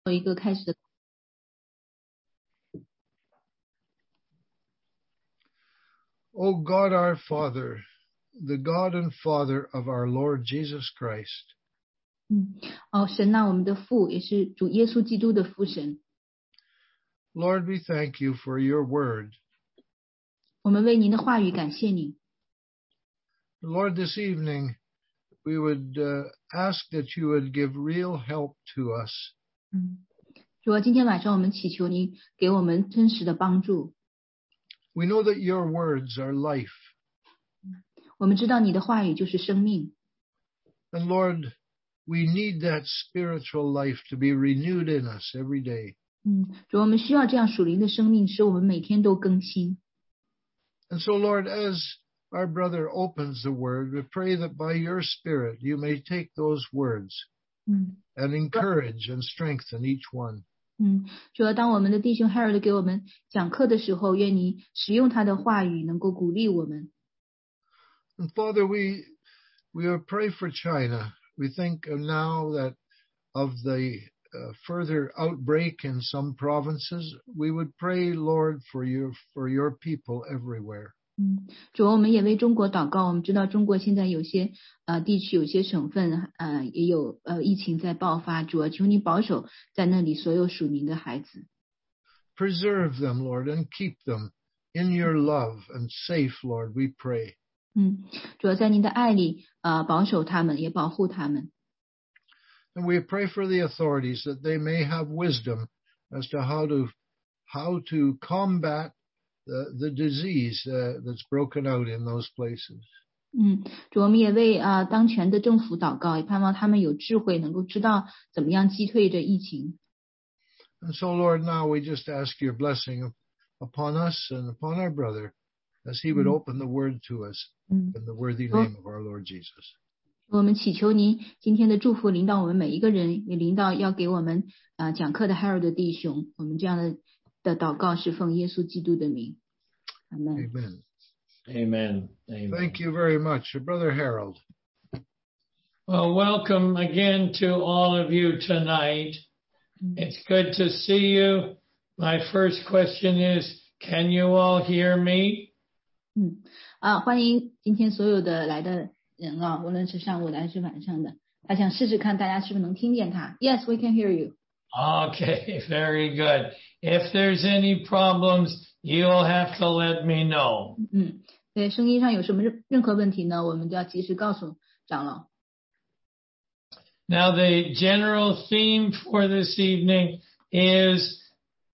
做一个开始的。 O God our Father, the God and Father of our Lord Jesus Christ. 神啊，我们的父也是主耶稣基督的父神。 Lord, we thank you for your word. 我们为您的话语感谢你。 Lord, this evening we would ask that you would give real help to us. 主啊，今天晚上我们祈求您给我们真实的帮助。 We know that your words are life. 我们知道你的话语就是生命。 And Lord, we need that spiritual life to be renewed in us every day. 主，我们需要这样属灵的生命，使我们每天都更新。 And so, Lord, as our brother opens the word, we pray that by your Spirit you may take those words and encourage and strengthen each one. 主要当我们的弟兄 Harold 给我们讲课的时候，愿你使用他的话语，能够鼓励我们。 And Father, we pray for China. We think now that of the further outbreak in some provinces, we would pray, Lord, for your people everywhere. 主，我们也为中国祷告。我们知道中国现在有些地区、有些省份也有疫情在爆发。主啊，求你保守在那里所有属您的孩子。 Preserve them, Lord, and keep them in your love and safe, Lord, we pray. 主要在您的爱里保守他们，也保护他们。 And we pray for the authorities that they may have wisdom as to how to combat the disease that's broken out in those places. 主，我们也为当权的政府祷告，也盼望他们有智慧，能够知道怎么样击退这疫情。 And so, Lord, now we just ask your blessing upon us and upon our brother as he would open the word to us in the worthy name of our Lord Jesus. 我们祈求您今天的祝福临到我们每一个人，也临到要给我们讲课的 Harold 的弟兄。我们这样的祷告是奉耶稣基督的名。Amen. Amen. Amen. Amen. Thank you very much, Brother Harold. Well, welcome again to all of you tonight. It's good to see you. My first question is, can you all hear me? 欢迎今天所有的来的人无论是上午的还是晚上的。他想试试看大家是不是能听见他。Yes, we can hear you. Okay, very good. If there's any problems, you'll have to let me know. 对，声音上有什么任何问题呢，我们就要及时告诉长老。 Now, the general theme for this evening is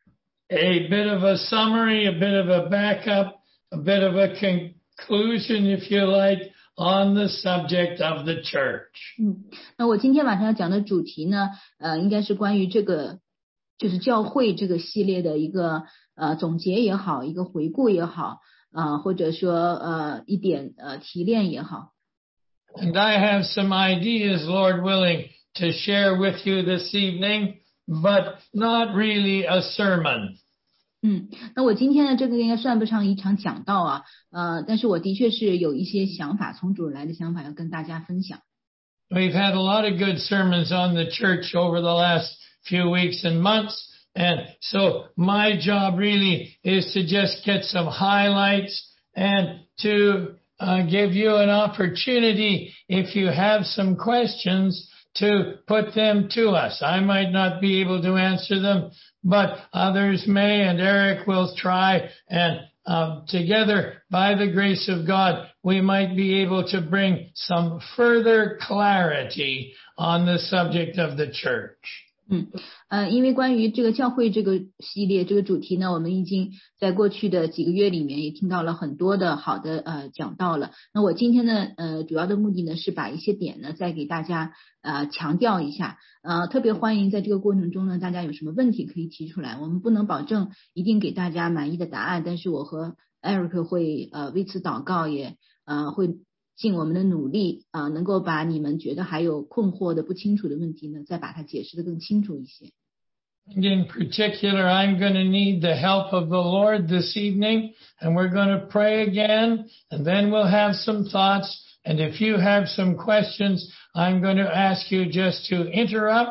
a bit of a summary, a bit of a backup, a bit of a conclusion, if you like, on the subject of the church. 那我今天晚上要讲的主题呢，应该是关于这个就是教会这个系列的一个总结也好，一个回顾也好，或者说一点提炼也好。 And I have some ideas, Lord willing, to share with you this evening, but not really a sermon. 那我今天的这个应该算不上一场讲道但是我的确是有一些想法，从主来的想法要跟大家分享。 We've had a lot of good sermons on the church over the last few weeks and months, and so my job really is to just get some highlights and to give you an opportunity, if you have some questions, to put them to us. I might not be able to answer them, but others may, and Eric will try, and together, by the grace of God, we might be able to bring some further clarity on the subject of the church. 因为关于这个教会这个系列这个主题呢，我们已经在过去的几个月里面也听到了很多的好的讲道了。那我今天呢主要的目的呢是把一些点呢再给大家强调一下。特别欢迎在这个过程中呢大家有什么问题可以提出来。我们不能保证一定给大家满意的答案，但是我和 Eric 会为此祷告，也会尽我们的努力能够把你们觉得还有困惑的不清楚的问题呢再把它解释得更清楚一些。 In particular, I'm going to need the help of the Lord this evening, and we're going to pray again, and then we'll have some thoughts. And if you have some questions, I'm going to ask you just to interrupt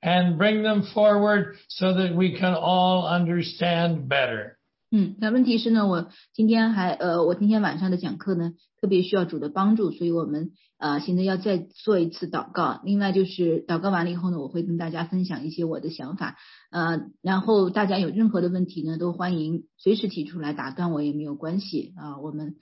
and bring them forward so that we can all understand better. 那问题是呢，我今天晚上的讲课呢，特别需要主的帮助，所以我们现在要再做一次祷告。另外就是祷告完了以后呢，我会跟大家分享一些我的想法，然后大家有任何的问题呢，都欢迎随时提出来，打断我也没有关系啊。我们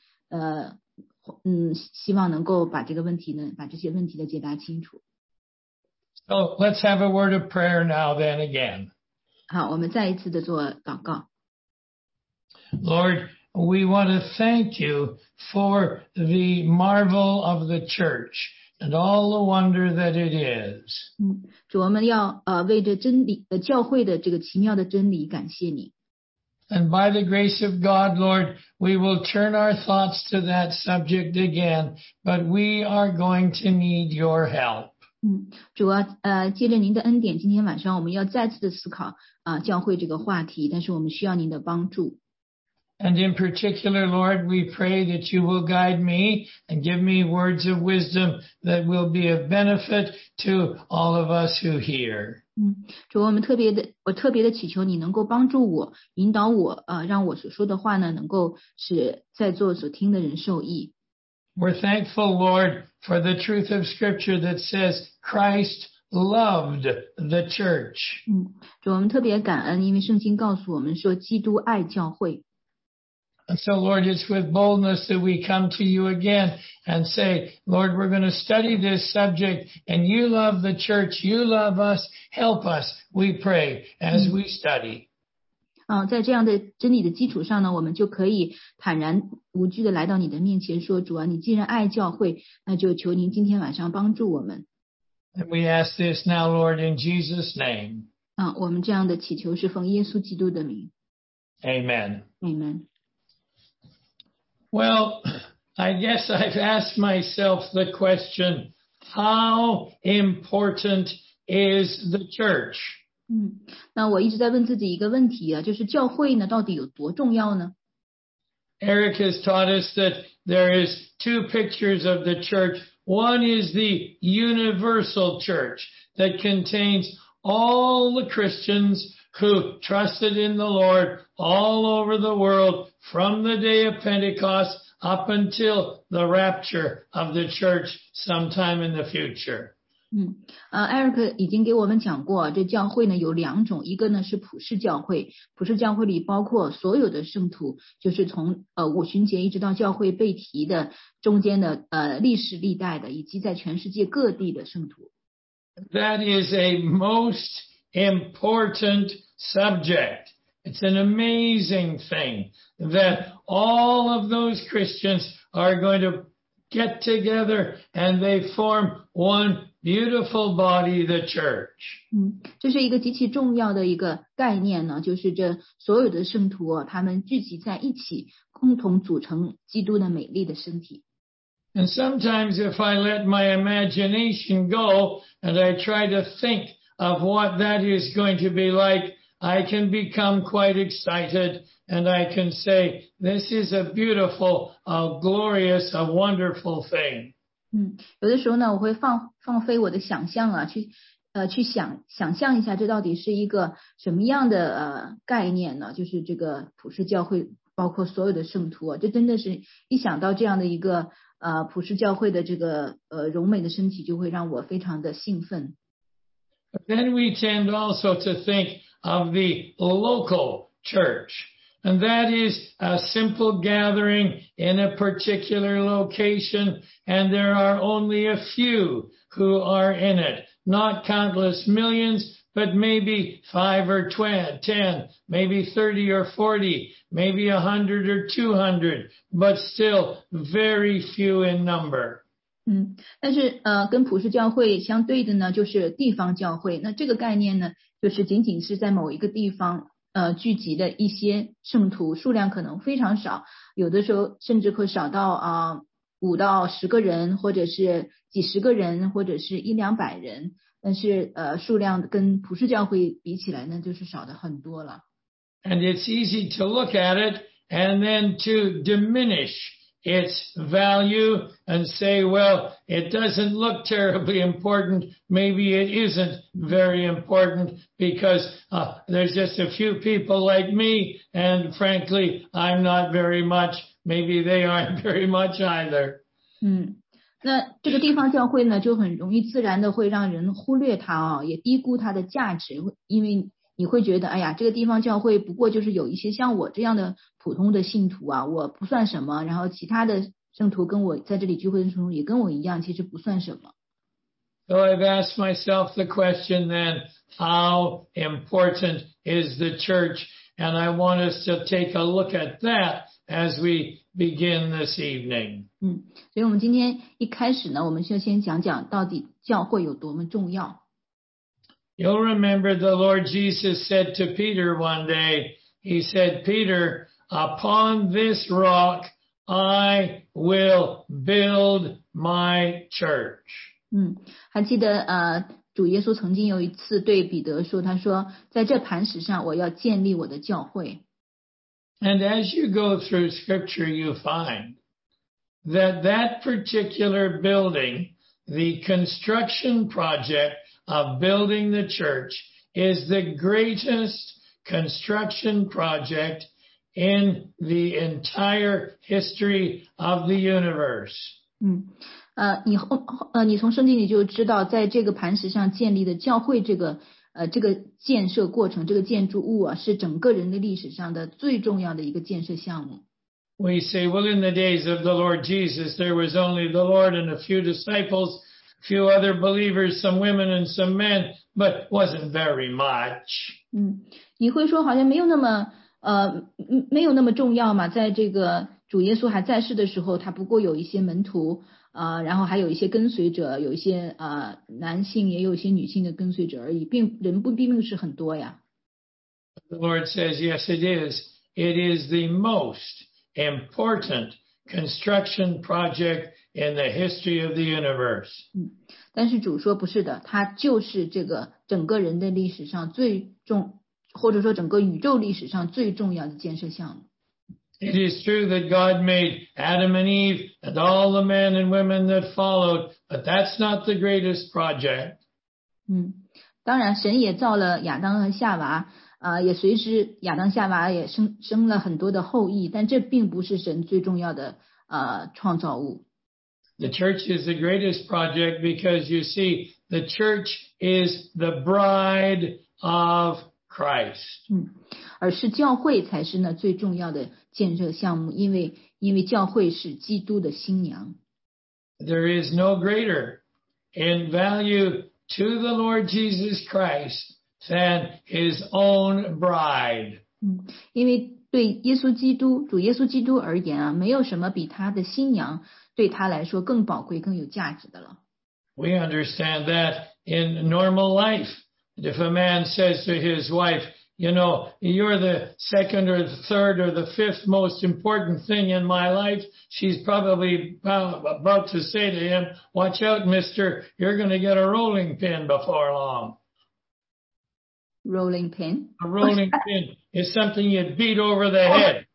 希望能够把这些问题的解答清楚。 So let's have a word of prayer now then again. 好，我们再一次的做祷告。 Lord, we want to thank you for the marvel of the church and all the wonder that it is. 主，我们要为着真理教会的这个奇妙的真理感谢你。 And by the grace of God, Lord, we will turn our thoughts to that subject again, but we are going to need your help. 主啊，借着您的恩典，今天晚上我们要再次的思考教会这个话题，但是我们需要您的帮助。 And in particular, Lord, we pray that you will guide me and give me words of wisdom that will be of benefit to all of us who hear. 主，我特别的祈求你能够帮助我，引导我，让我所说的话呢，能够使在座所听的人受益。 We're thankful, Lord, for the truth of Scripture that says Christ loved the church. 主，我们特别感恩，因为圣经告诉我们说，基督爱教会。 And so, Lord, it's with boldness that we come to you again and say, Lord, we're going to study this subject, and you love the church, you love us, help us, we pray, as we study. 在这样的真理的基础上呢，我们就可以坦然无惧的来到你的面前说，主啊，你既然爱教会，那就求您今天晚上帮助我们。 And we ask this now, Lord, in Jesus' name. 我们这样的祈求是奉耶稣基督的名。 Amen. Amen. Well, I guess I've asked myself the question, how important is the church? 那我一直在问自己一个问题就是教会呢到底有多重要呢？ Eric has taught us that there is two pictures of the church. One is the universal church that contains all the Christians who trusted in the Lord all over the world from the day of Pentecost up until the rapture of the church sometime in the future. Eric 已经给我们讲过，这教会呢有两种，一个呢是普世教会，普世教会里包括所有的圣徒，就是从五旬节一直到教会被提的中间的历史历代的，以及在全世界各地的圣徒。 That is a most important subject. It's an amazing thing that all of those Christians are going to get together and they form one beautiful body, the church. 这是一个极其重要的一个概念呢，就是这所有的圣徒他们聚集在一起，共同组成基督的美丽的身体。 And sometimes if I let my imagination go and I try to think of what that is going to be like, I can become quite excited and I can say, this is a beautiful, a glorious, a wonderful thing. 有的时候呢，我会放飞我的想象去想象一下，这到底是一个什么样的概念呢？就是这个普世教会，包括所有的圣徒这真的是一想到这样的一个普世教会的这个荣美的身体，就会让我非常的兴奋。 But then we tend also to think of the local church. And that is a simple gathering in a particular location, and there are only a few who are in it. Not countless millions, but maybe 5 or 10, maybe 30 or 40, maybe 100 or 200, but still very few in number. 但是跟普世教会相对的呢，就是地方教会。那这个概念呢，就是仅仅是在某一个地方聚集的一些圣徒，数量可能非常少，有的时候甚至会少到5到10个人，或者是几十个人，或者是100-200人。但是数量跟普世教会比起来呢，就是少的很多了。 And it's easy to look at it and then to diminish its value and say, well, it doesn't look terribly important. Maybe it isn't very important because there's just a few people like me, and frankly, I'm not very much. Maybe they aren't very much either. 那这个地方教会呢，就很容易自然的会让人忽略它啊，也低估它的价值，因为你会觉得，哎呀，这个地方教会不过就是有一些像我这样的普通的信徒啊，我不算什么，然后其他的圣徒跟我在这里聚会的圣徒也跟我一样，其实不算什么。 So I've asked myself the question then, how important is the church? And I want us to take a look at that as we begin this evening. 所以我们今天一开始呢，我们就先讲讲到底教会有多么重要。 You'll remember the Lord Jesus said to Peter one day, he said, Peter, upon this rock I will build my church. 还记得主耶稣曾经有一次对彼得说，他说在这磐石上我要建立我的教会。 And as you go through scripture, you find that particular building, the construction project of building the church, is the greatest construction project in the entire history of the universe. 你从圣经里就知道，在这个磐石上建立的教会这个建设过程，这个建筑物啊，是整个人类历史上的最重要的一个建设项目。 We say, well, in the days of the Lord Jesus, there was only the Lord and a few disciples, few other believers, some women and some men, but wasn't very much. 你会说好像没有那么重要嘛？在这个主耶稣还在世的时候，他不过有一些门徒然后还有一些跟随者，有一些男性，也有一些女性的跟随者而已，人不并不是很多呀。 The Lord says, yes, it is. It is the most important construction project in the history of the universe. 但是主说不是的，它就是这个整个人的历史上或者说整个宇宙历史上最重要的建设项目。 It is true that God made Adam and Eve and all the men and women that followed, but that's not the greatest project. 当然神也造了亚当和夏娃也随之亚当夏娃也生了很多的后裔，但这并不是神最重要的创造物。 The church is the greatest project because you see, the church is the bride of Christ. 而是教会才是呢最重要的建设项目，因为教会是基督的新娘。 There is no greater in value to the Lord Jesus Christ than his own bride. 因为对主耶稣基督而言没有什么比他的新娘对他来说更宝贵、更有价值的了。 We understand that in normal life. If a man says to his wife, you know, you're the second or the third or the fifth most important thing in my life, she's probably about to say to him, watch out, mister, you're going to get a rolling pin before long. Rolling pin? A rolling pin is something you beat over the head.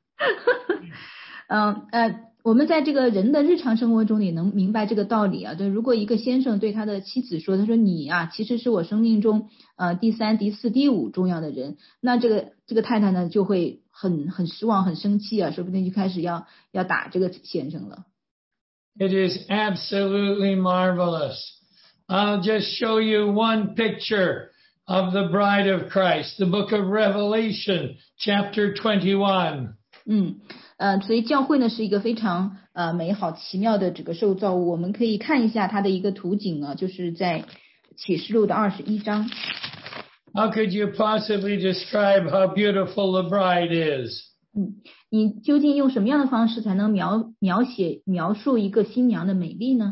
我们在这个人的日常生活中也能明白这个道理啊。对，如果一个先生对他的妻子说，他说你其实是我生命中第三、第四、第五重要的人，那这个太太呢就会很失望、很生气说不定就开始要打这个先生了。 It is absolutely marvelous. I'll just show you one picture of the bride of Christ, the book of Revelation, chapter 21. 所以教会呢是一个非常美好奇妙的这个受造物，我们可以看一下它的一个图景就是在启示录的21章。 How could you possibly describe how beautiful the bride is? 你究竟用什么样的方式才能描述一个新娘的美丽呢？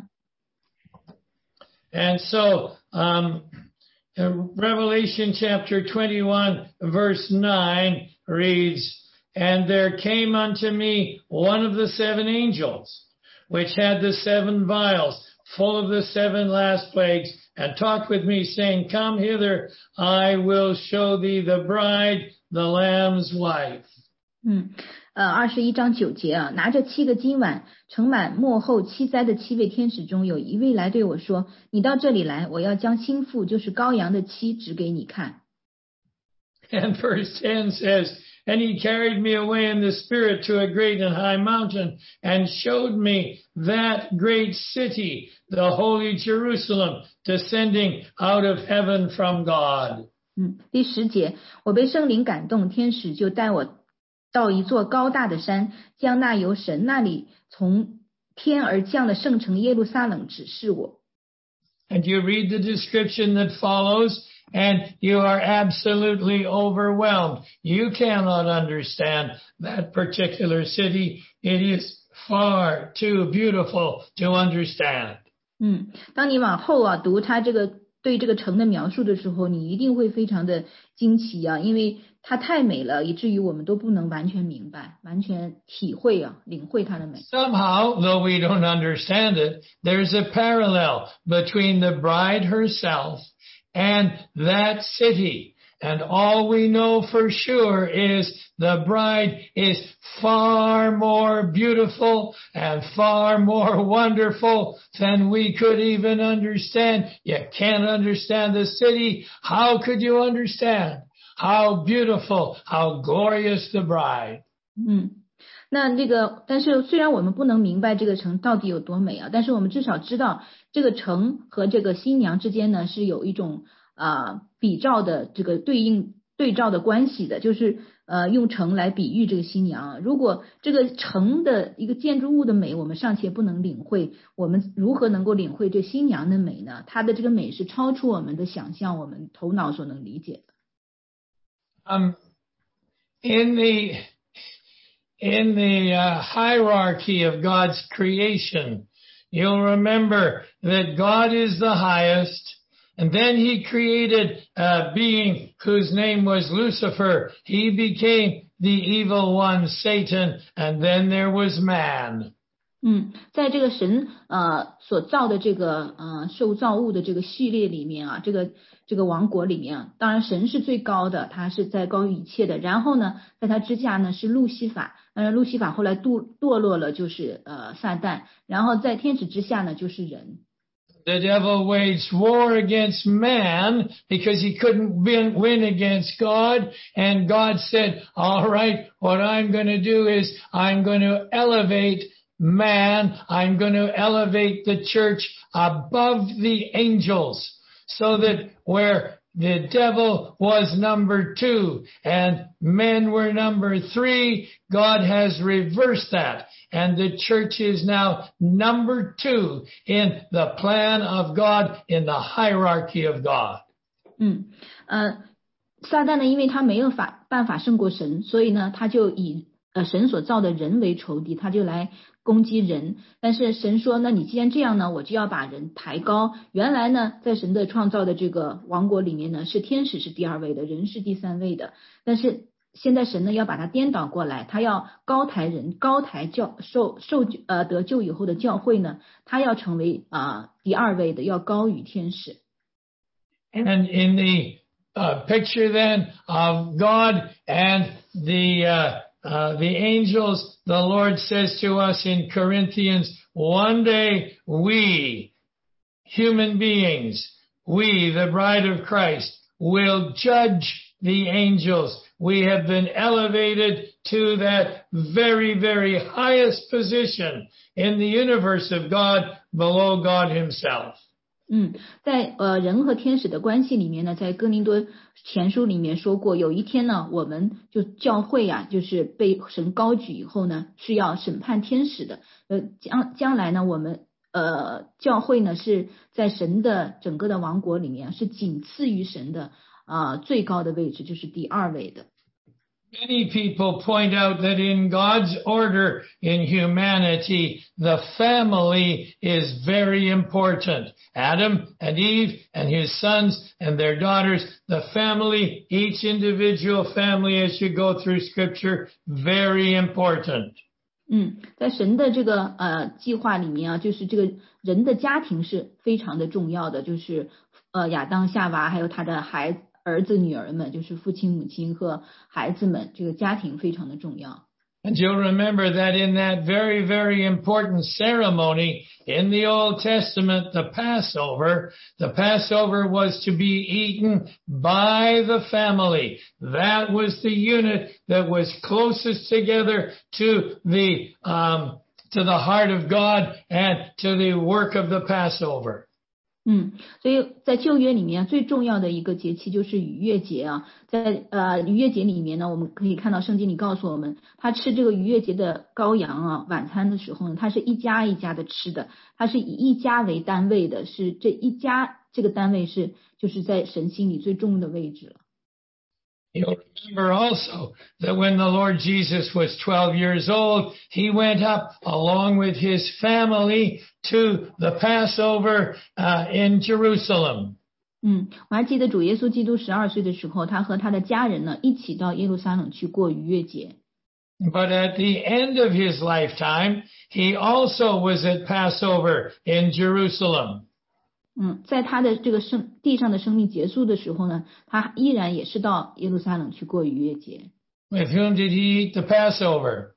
And so, Revelation chapter 21 verse 9 reads, And there came unto me one of the seven angels, which had the seven vials, full of the seven last plagues, and talked with me, saying, Come hither, I will show thee the bride, the Lamb's wife. 21章9节啊，拿着7个金碗盛满末后7灾的7位天使中，有一位来对我说，你到这里来，我要将新妇，就是羔羊的妻指给你看。 And verse 10 says, and he carried me away in the spirit to a great and high mountain and showed me that great city, the holy Jerusalem, descending out of heaven from God. 第10节，我被圣灵感动，天使就带我到一座高大的山，将那由神那里从天而降的圣城耶路撒冷指示我。 And you read the description that follows, and you are absolutely overwhelmed. You cannot understand that particular city. It is far too beautiful to understand. 当你往后啊读他对这个城的描述的时候，你一定会非常的惊奇啊，因为它太美了，以至于我们都不能完全明白、完全体会啊、领会它的美。 Somehow, though we don't understand it, there's a parallel between the bride herself and that city. And all we know for sure is the bride is far more beautiful and far more wonderful than we could even understand. You can't understand the city. How could you understand how beautiful, how glorious the bride? 那但是虽然我们不能明白这个城到底有多美啊，但是我们至少知道这个城和这个新娘之间呢是有一种比照的这个对照的关系的，就是用城来比喻这个新娘。如果这个城的一个建筑物的美我们尚且不能领会，我们如何能够领会这新娘的美呢？它的这个美是超出我们的想象，我们头脑所能理解的。 In the hierarchy of God's creation, you'll remember that God is the highest, and then he created a being whose name was Lucifer. He became the evil one, Satan, and then there was man. 在这个神所造的这个受造物的这个序列里面啊，这个王国里面啊，当然神是最高的，他是在高于一切的。然后呢，在他之下呢是路西法，路西法后来堕落了，就是撒旦。然后在天使之下呢就是人。 The devil waged war against man because he couldn't win against God. And God said, all right, what I'm going to do is I'm going to elevate man. I'm going to elevate the church above the angels so that where the devil was number 2 and men were number 3, God has reversed that. And the church is now number 2 in the plan of God, in the hierarchy of God. 撒旦呢，因为他没有办法胜过神，所以呢，他就以神所造的人为仇敌，他就来攻击人。但是神说，那你既然这样呢，我就要把人抬高。原来呢，在神的创造的这个王国里面呢，是天使是第2位的，人是第3位的。但是现在神呢要把它颠倒过来，他要高抬人，高抬得救以后的教会呢，他要成为第2位的，要高于天使。 And in the picture then of God and the angels, the Lord says to us in Corinthians, one day we, human beings, we, the bride of Christ, will judge the angels. We have been elevated to that very, very highest position in the universe of God, below God himself. 在人和天使的关系里面呢，在哥林多前书里面说过，有一天呢，我们就教会啊，就是被神高举以后呢，是要审判天使的。将来呢，我们教会呢是在神的整个的王国里面是仅次于神的最高的位置，就是第2位的。 Many people point out that in God's order in humanity, the family is very important. Adam and Eve and his sons and their daughters, the family, each individual family as you go through scripture, very important. 在神的这个计划里面啊，就是这个人的家庭是非常的重要的，就是亚当夏娃还有他的儿子女儿们，就是父亲母亲和孩子们，这个家庭非常的重要。 And you'll remember that in that very, very important ceremony in the Old Testament, the Passover was to be eaten by the family. That was the unit that was closest together to the heart of God and to the work of the Passover. 所以在旧约里面最重要的一个节期就是逾越节啊，在逾越节里面呢，我们可以看到圣经里告诉我们，他吃这个逾越节的羔羊啊，晚餐的时候呢，他是一家一家的吃的，他是以一家为单位的，是这一家这个单位是就是在神心里最重的位置了。 You'll remember also that when the Lord Jesus was 12 years old, he went up along with his family to the Passover in Jerusalem. 我还记得主耶稣基督12岁的时候，他和他的家人呢一起到耶路撒冷去过逾越节。 But at the end of his lifetime, he also was at Passover in Jerusalem. 在他的这个地上的生命结束的时候呢，他依然也是到耶路撒冷去过逾越节。 With whom did he eat the Passover?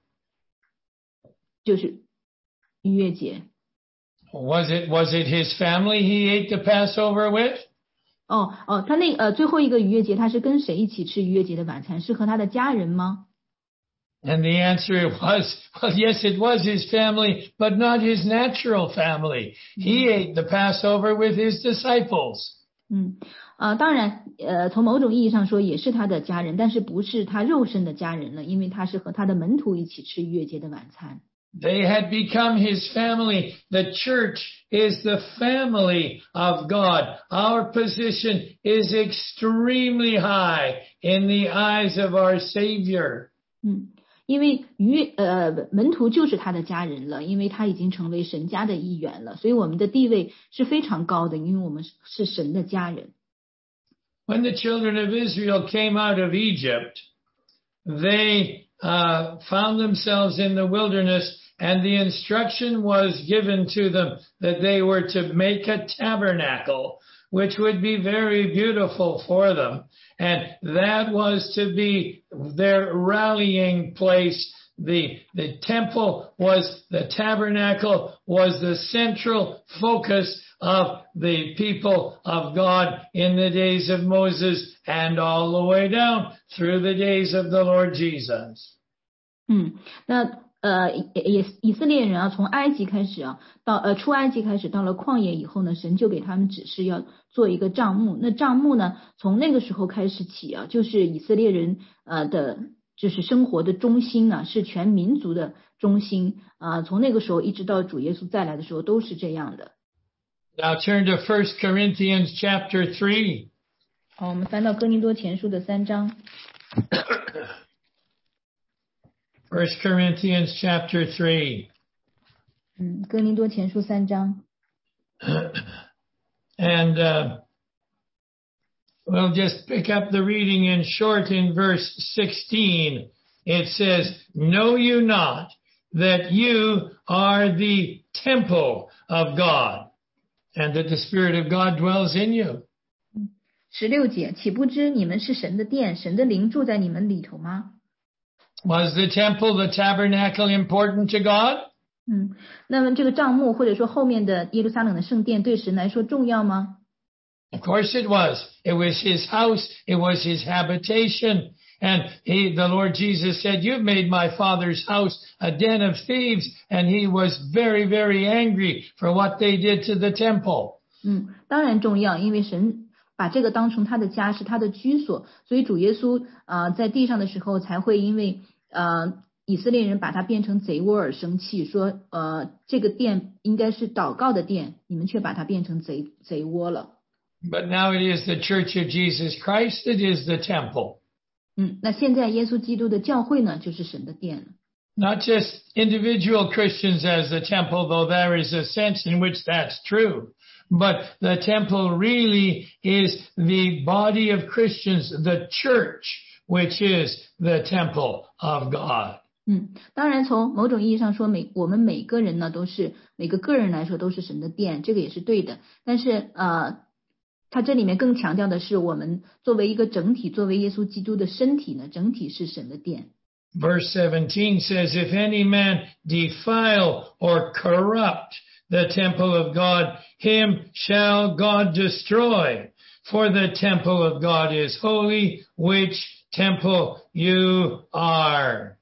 就是逾越节。 Was it his family he ate the Passover with? 他最后一个逾越节，他是跟谁一起吃逾越节的晚餐？是和他的家人吗？ And the answer was, well, yes, it was his family, but not his natural family. He ate the Passover with his disciples. 当然，从某种意义上说也是他的家人，但是不是他肉身的家人了，因为他是和他的门徒一起吃逾越节的晚餐。 They had become his family. The church is the family of God. Our position is extremely high in the eyes of our Savior. 因为门徒就是他的家人了，因为他已经成为神家的一员了，所以我们的地位是非常高的，因为我们是神的家人。 When the children of Israel came out of Egypt, they found themselves in the wilderness, and the instruction was given to them that they were to make a tabernacle, which would be very beautiful for them. And that was to be their rallying place. The temple was, the tabernacle was the central focus of the people of God in the days of Moses and all the way down through the days of the Lord Jesus. 以色列人啊，从埃及开始啊，到出埃及开始，到了旷野以后呢，神就给他们指示要做一个帐幕。那帐幕呢，从那个时候开始起啊，就是以色列人的就是生活的中心呢，是全民族的中心啊。从那个时候一直到主耶稣再来的时候，都是这样的。 Now turn to 1 Corinthians chapter 3. 好，我们翻到哥林多前书的3章。 1 Corinthians chapter 3. 哥林多前书3章。 And we'll just pick up the reading in short in verse 16. It says, "Know you not that you are the temple of God, and that the Spirit of God dwells in you?" 16节，岂不知你们是神的殿，神的灵住在你们里头吗？ Was the temple, the tabernacle, important to God? 那么这个帐幕或者说后面的耶路撒冷的圣殿对神来说重要吗？ Of course it was. It was his house. It was his habitation. And the Lord Jesus said, "You've made my Father's house a den of thieves." And he was very, very angry for what they did to the temple. 当然重要，因为神把这个当成他的家，是他的居所，所以主耶稣在地上的时候才会因为以色列人把它变成贼窝而生气，说这个殿应该是祷告的殿，你们却把它变成贼窝了。 But now it is the Church of Jesus Christ that is the temple. 那现在耶稣基督的教会呢，就是神的殿了。 Not just individual Christians as the temple, though there is a sense in which that's true. But the temple really is the body of Christians, the church, which is the temple of God. 当然从某种意义上说，我们每个人呢，每个个人来说都是神的殿，这个也是对的。但是他这里面更强调的是，我们作为一个整体，作为耶稣基督的身体呢，整体是神的殿。 Verse 17 says, if any man defile or corrupt the temple of God, him shall God destroy. For the temple of God is holy, which temple you are.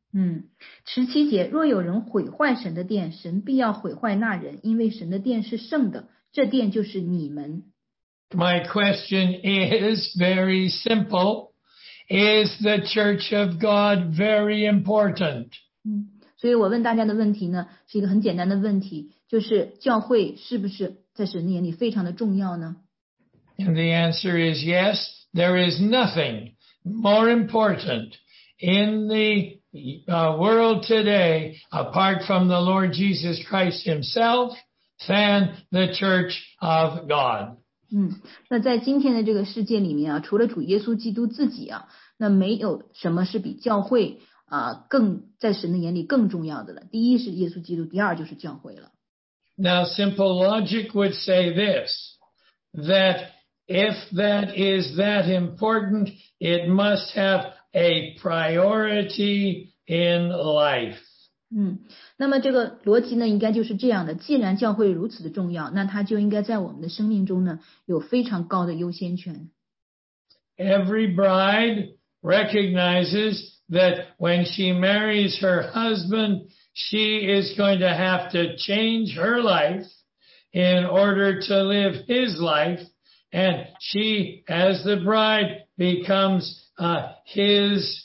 17节，若有人毁坏神的殿，神必要毁坏那人，因为神的殿是圣的，这殿就是你们。 My question is very simple. Is the church of God very important? 所以我问大家的问题呢，是一个很简单的问题，就是教会是不是在神的眼里非常的重要呢？ And the answer is yes. There is nothing more important in the world today, apart from the Lord Jesus Christ himself, than the church of God. 那在今天的这个世界里面啊，除了主耶稣基督自己啊，那没有什么是比教会更在神的眼里更重要的了。第一是耶稣基督，第二就是教会了。 Now, simple logic would say this, that if that is that important, it must have a priority in life. 那么这个逻辑呢，应该就是这样的。既然教会如此的重要，那它就应该在我们的生命中呢，有非常高的优先权。 Every bride recognizes that when she marries her husband, she is going to have to change her life in order to live his life, and she, as the bride, becomes his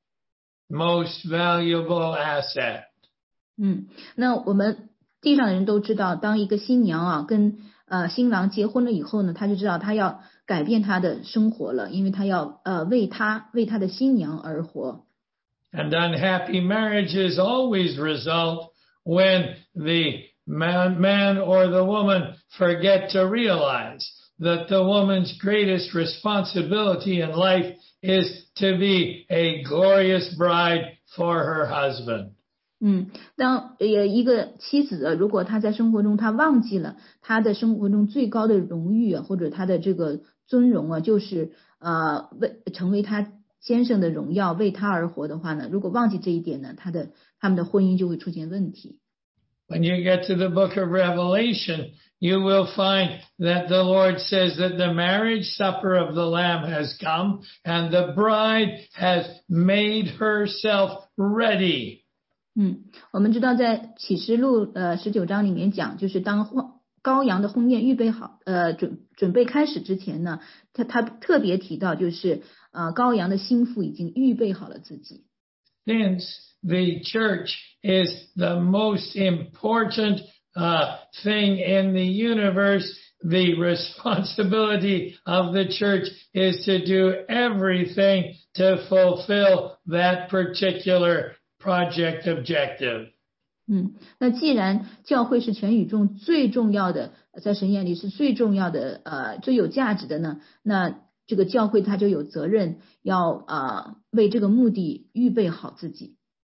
most valuable asset. 那我们地上的人都知道，当一个新娘啊跟新郎结婚了以后呢，他就知道他要改变他的生活了，因为他要为他的新娘而活。 And unhappy marriages always result when the man or the woman forget to realize that the woman's greatest responsibility in life is to be a glorious bride for her husband. 当一个妻子如果她在生活中她忘记了她的生活中最高的荣誉啊，或者她的这个尊荣啊，就是成为她先生的荣耀，为他而活的话呢，如果忘记这一点呢，他们的婚姻就会出现问题。 When you get to the book of Revelation, you will find that the Lord says that the marriage supper of the Lamb has come and the bride has made herself ready. 我们知道在启示录19章里面讲，就是当羔羊的婚宴预备好准备开始之前呢，他特别提到就是羔羊的心腹已经预备好了自己。 Since the church is the most important thing in the universe, the responsibility of the church is to do everything to fulfill that particular project objective. 那既然教会是全宇宙最重要的，在神眼里是最重要的最有价值的呢，那这个教会它就有责任要为这个目的预备好自己。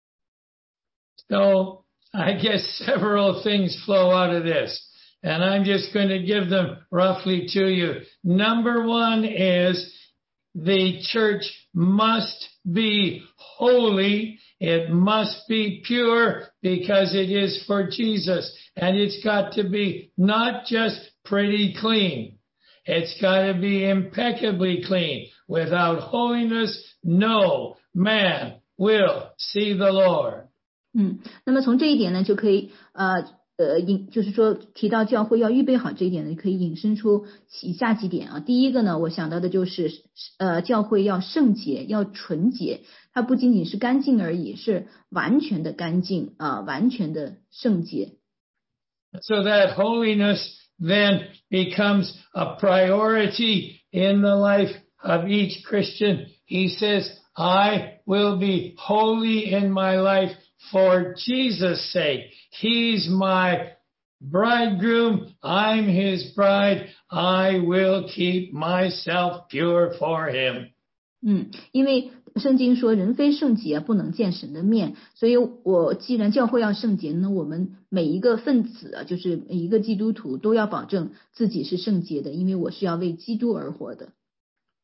So I guess several things flow out of this, and I'm just going to give them roughly to you. Number one is the church must be holy. It must be pure because it is for Jesus, and it's got to be not just pretty clean. It's got to be impeccably clean. Without holiness, no man will see the Lord. 那么从这一点呢，就可以就是说提到教会要预备好这一点呢，可以引申出以下几点啊。第一个呢，我想到的就是教会要圣洁，要纯洁，它不仅仅是干净而已，是完全的干净完全的圣洁。 So that holiness then becomes a priority in the life of each Christian. He says, I will be holy in my life for Jesus' sake. He's my bridegroom. I'm his bride. I will keep myself pure for him. 因为圣经说人非圣洁不能见神的面，所以我既然教会要圣洁呢，我们每一个分子就是每一个基督徒都要保证自己是圣洁的，因为我是要为基督而活的。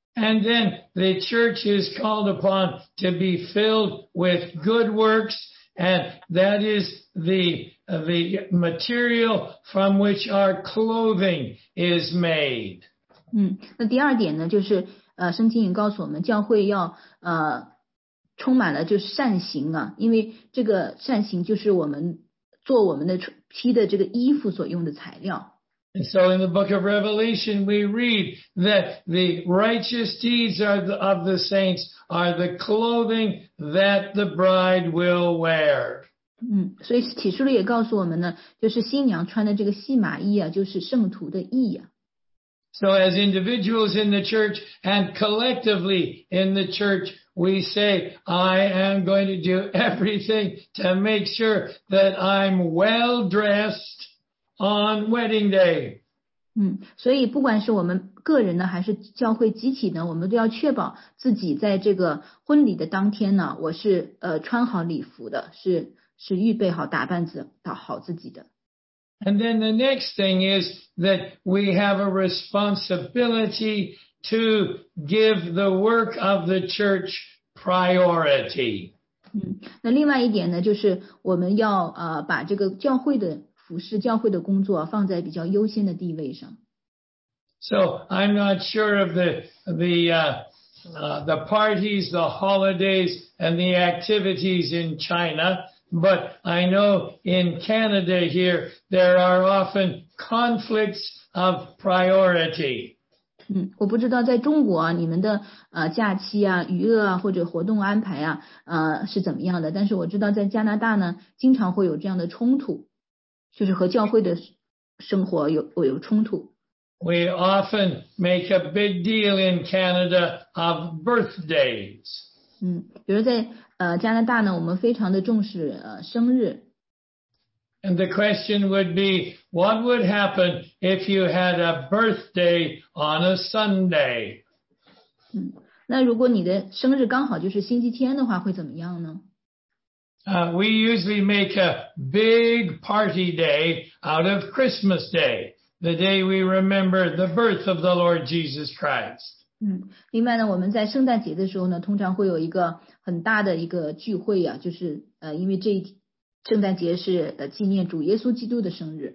And then the church is called upon to be filled with good works, and that is the material from which our clothing is made. 那第二点呢，就是圣经也告诉我们，教会要充满了就是善行啊，因为这个善行就是我们做我们的披的这个衣服所用的材料。 And so in the book of Revelation, we read that the righteous deeds of the saints are the clothing that the bride will wear. 所以启示录也告诉我们呢，就是新娘穿的这个细麻衣啊，就是圣徒的义啊。 So as individuals in the church and collectively in the church, we say, I am going to do everything to make sure that I'm well dressed on wedding day. 所以不管是我们个人呢，还是教会集体呢，我们都要确保自己在这个婚礼的当天呢，我是穿好礼服的，是预备好打扮好自己的。 And then the next thing is that we have a responsibility to give the work of the church priority. 那另外一点呢，就是我们要把这个教会的服侍、教会的工作放在比较优先的地位上。 So I'm not sure of the parties, the holidays, and the activities in China. But I know in Canada here, there are often conflicts of priority. 我不知道在中国啊，你们的假期啊、娱乐啊或者活动安排啊，是怎么样的？但是我知道在加拿大呢，经常会有这样的冲突，就是和教会的生活有冲突。 We often make a big deal in Canada of birthdays. 比如在加拿大呢，我们非常的重视生日。 And the question would be, what would happen if you had a birthday on a Sunday? 那如果你的生日刚好就是星期天的话，会怎么样呢 ？We usually make a big party day out of Christmas Day, the day we remember the birth of the Lord Jesus Christ. 另外呢，我们在圣诞节的时候呢，通常会有一个很大的一个聚会啊，就是因为圣诞节是纪念主耶稣基督的生日。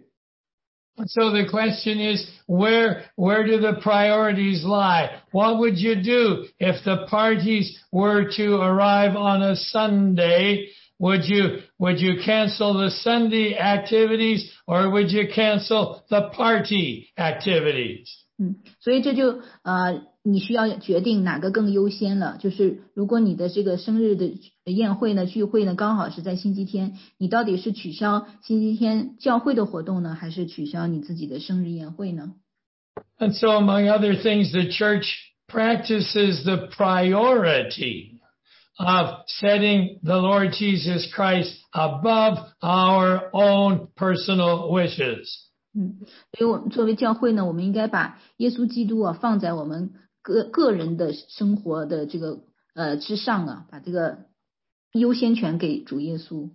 So the question is, where do the priorities lie? What would you do if the parties were to arrive on a Sunday? Would you cancel the Sunday activities or would you cancel the party activities? 所以这就你需要决定哪个更优先了。就是如果你的这个生日的宴会呢、聚会呢，刚好是在星期天，你到底是取消星期天教会的活动呢，还是取消你自己的生日宴会呢？ And so among other things, the church practices the priority of setting the Lord Jesus Christ above our own personal wishes. 所以我们作为教会呢，我们应该把耶稣基督啊放在我们个人的生活的这个之上啊，把这个优先权给主耶稣。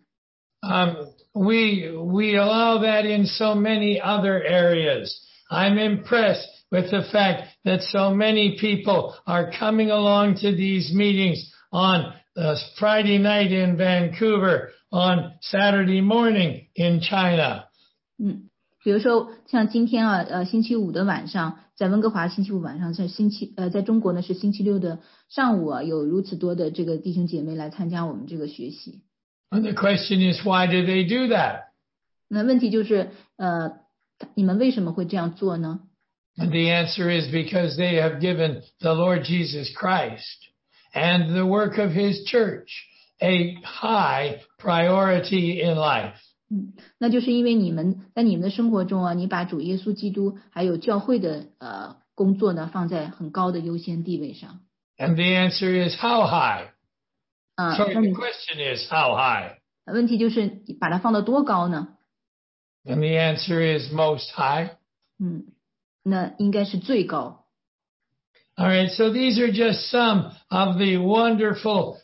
We allow that in so many other areas. I'm impressed with the fact that so many people are coming along to these meetings on Friday night in Vancouver, on Saturday morning in China. 比如说像今天啊，星期五的晚上，在温哥华星期五晚上，在中国呢是星期六的上午啊，有如此多的这个弟兄姐妹来参加我们这个学习。 And the question is, why do they do that? 那问题就是你们为什么会这样做呢？ And the answer is because they have given the Lord Jesus Christ and the work of His church a high priority in life. 那就是因为你们在你们的生活中啊，你把主耶稣基督还有教会的工作呢放在很高的优先地位上。 And the answer is how high? Sorry, the question is how high? 问题就是把它放到多高呢？ And the answer is most high. 那应该是最高。 All right, so these are just some of the wonderful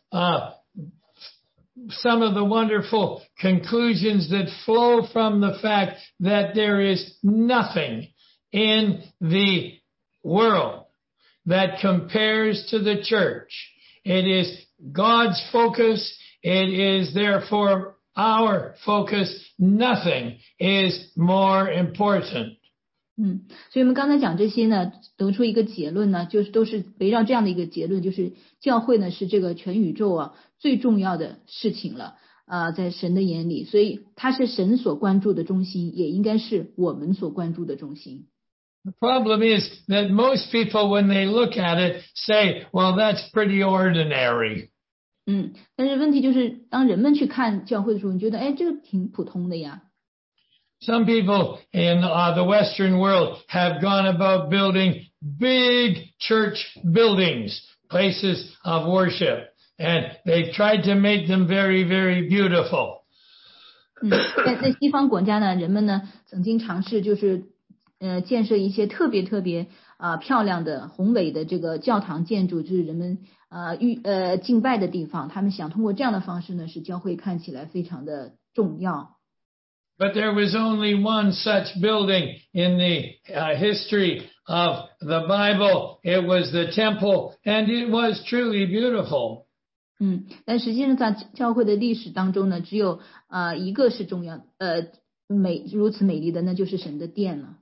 conclusions that flow from the fact that there is nothing in the world that compares to the church. It is God's focus. It is therefore our focus. Nothing is more important. 所以我们刚才讲这些呢，得出一个结论呢，就是都是围绕这样的一个结论，就是教会呢是这个全宇宙啊最重要的事情了，在神的眼里，所以它是神所关注的中心，也应该是我们所关注的中心。 The problem is that most people, when they look at it, say, well, that's pretty ordinary. 但是问题就是，当人们去看教会的时候，你觉得，哎，这个挺普通的呀。 Some people in the Western world have gone about building big church buildings, places of worship, and they've tried to make them very, very beautiful. 在西方国家呢，人们呢曾经尝试就是建设一些特别漂亮的宏伟的这个教堂建筑，就是人们敬拜的地方。他们想通过这样的方式呢，使教会看起来非常的重要。 But there was only one such building in the history of the Bible. It was the temple, and it was truly beautiful. 但实际上在教会的历史当中呢，只有一个是重要如此美丽的，那就是神的殿了。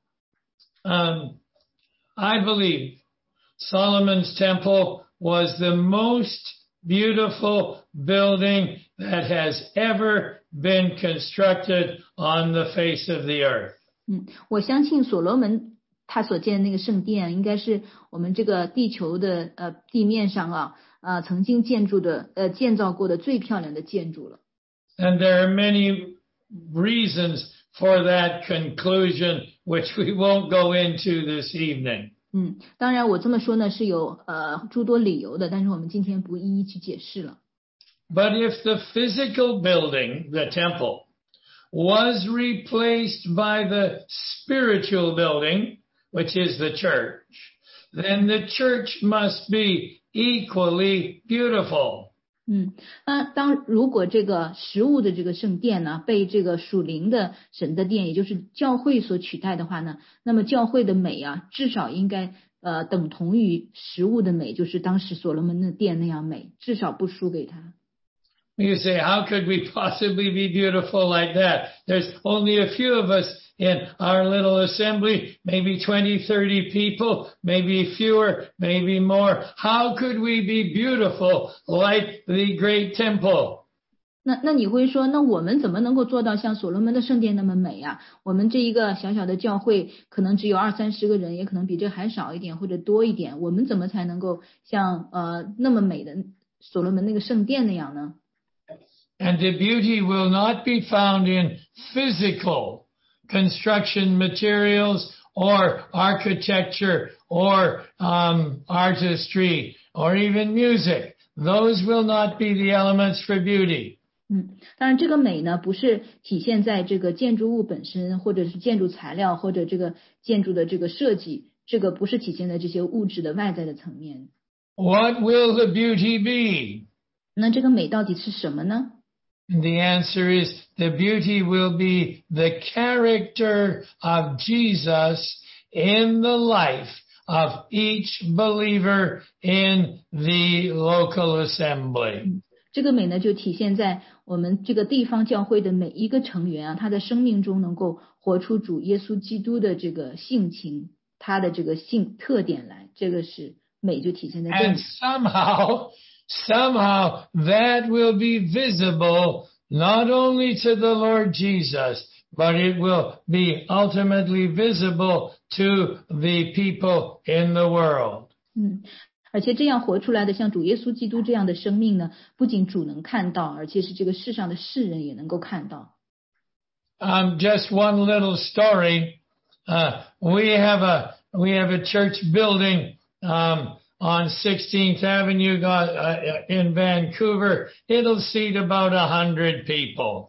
I believe Solomon's temple was the most beautiful building that has ever been constructed on the face of the earth. 我相信所罗门他所建的那个圣殿，应该是我们这个地球的地面上曾经建造过的最漂亮的建筑了。 And there are many reasons for that conclusion, which we won't go into this evening. 当然我这么说呢是有诸多理由的，但是我们今天不一一去解释了。 But if the physical building, the temple, was replaced by the spiritual building, which is the church, then the church must be equally beautiful. 如果这个实物的这个圣殿呢被这个属灵的神的殿，也就是教会所取代的话呢，那么教会的美至少应该等同于实物的美，就是当时所罗门的殿那样美，至少不输给他。 You say, how could we possibly be beautiful like that? There's only a few of us in our little assembly, maybe 20, 30 people, maybe fewer, maybe more. How could we be beautiful like the great temple? 那你会说，那我们怎么能够做到像所罗门的圣殿那么美啊？我们这一个小小的教会可能只有20-30个人，也可能比这还少一点或者多一点，我们怎么才能够像那么美的所罗门那个圣殿那样呢？ And the beauty will not be found in physical construction materials or architecture or artistry or even music. Those will not be the elements for beauty. 当然这个美呢不是体现在这个建筑物本身，或者是建筑材料，或者这个建筑的这个设计，这个不是体现在这些物质的外在的层面。 What will the beauty be? 那这个美到底是什么呢？ The answer is the beauty will be the character of Jesus in the life of each believer in the local assembly. 这个美呢就体现在我们这个地方教会的每一个成员他的生命中能够活出主耶稣基督的这个性情，他的这个性特点来，这个是美就体现在这里。 And somehow that will be visible not only to the Lord Jesus, but it will be ultimately visible to the people in the world. 而且这样活出来的像主耶稣基督这样的生命呢，不仅主能看到，而且是这个世上的世人也能够看到。 Just one little story. We have a church building on 16th Avenue in Vancouver. It'll seat about 100 people.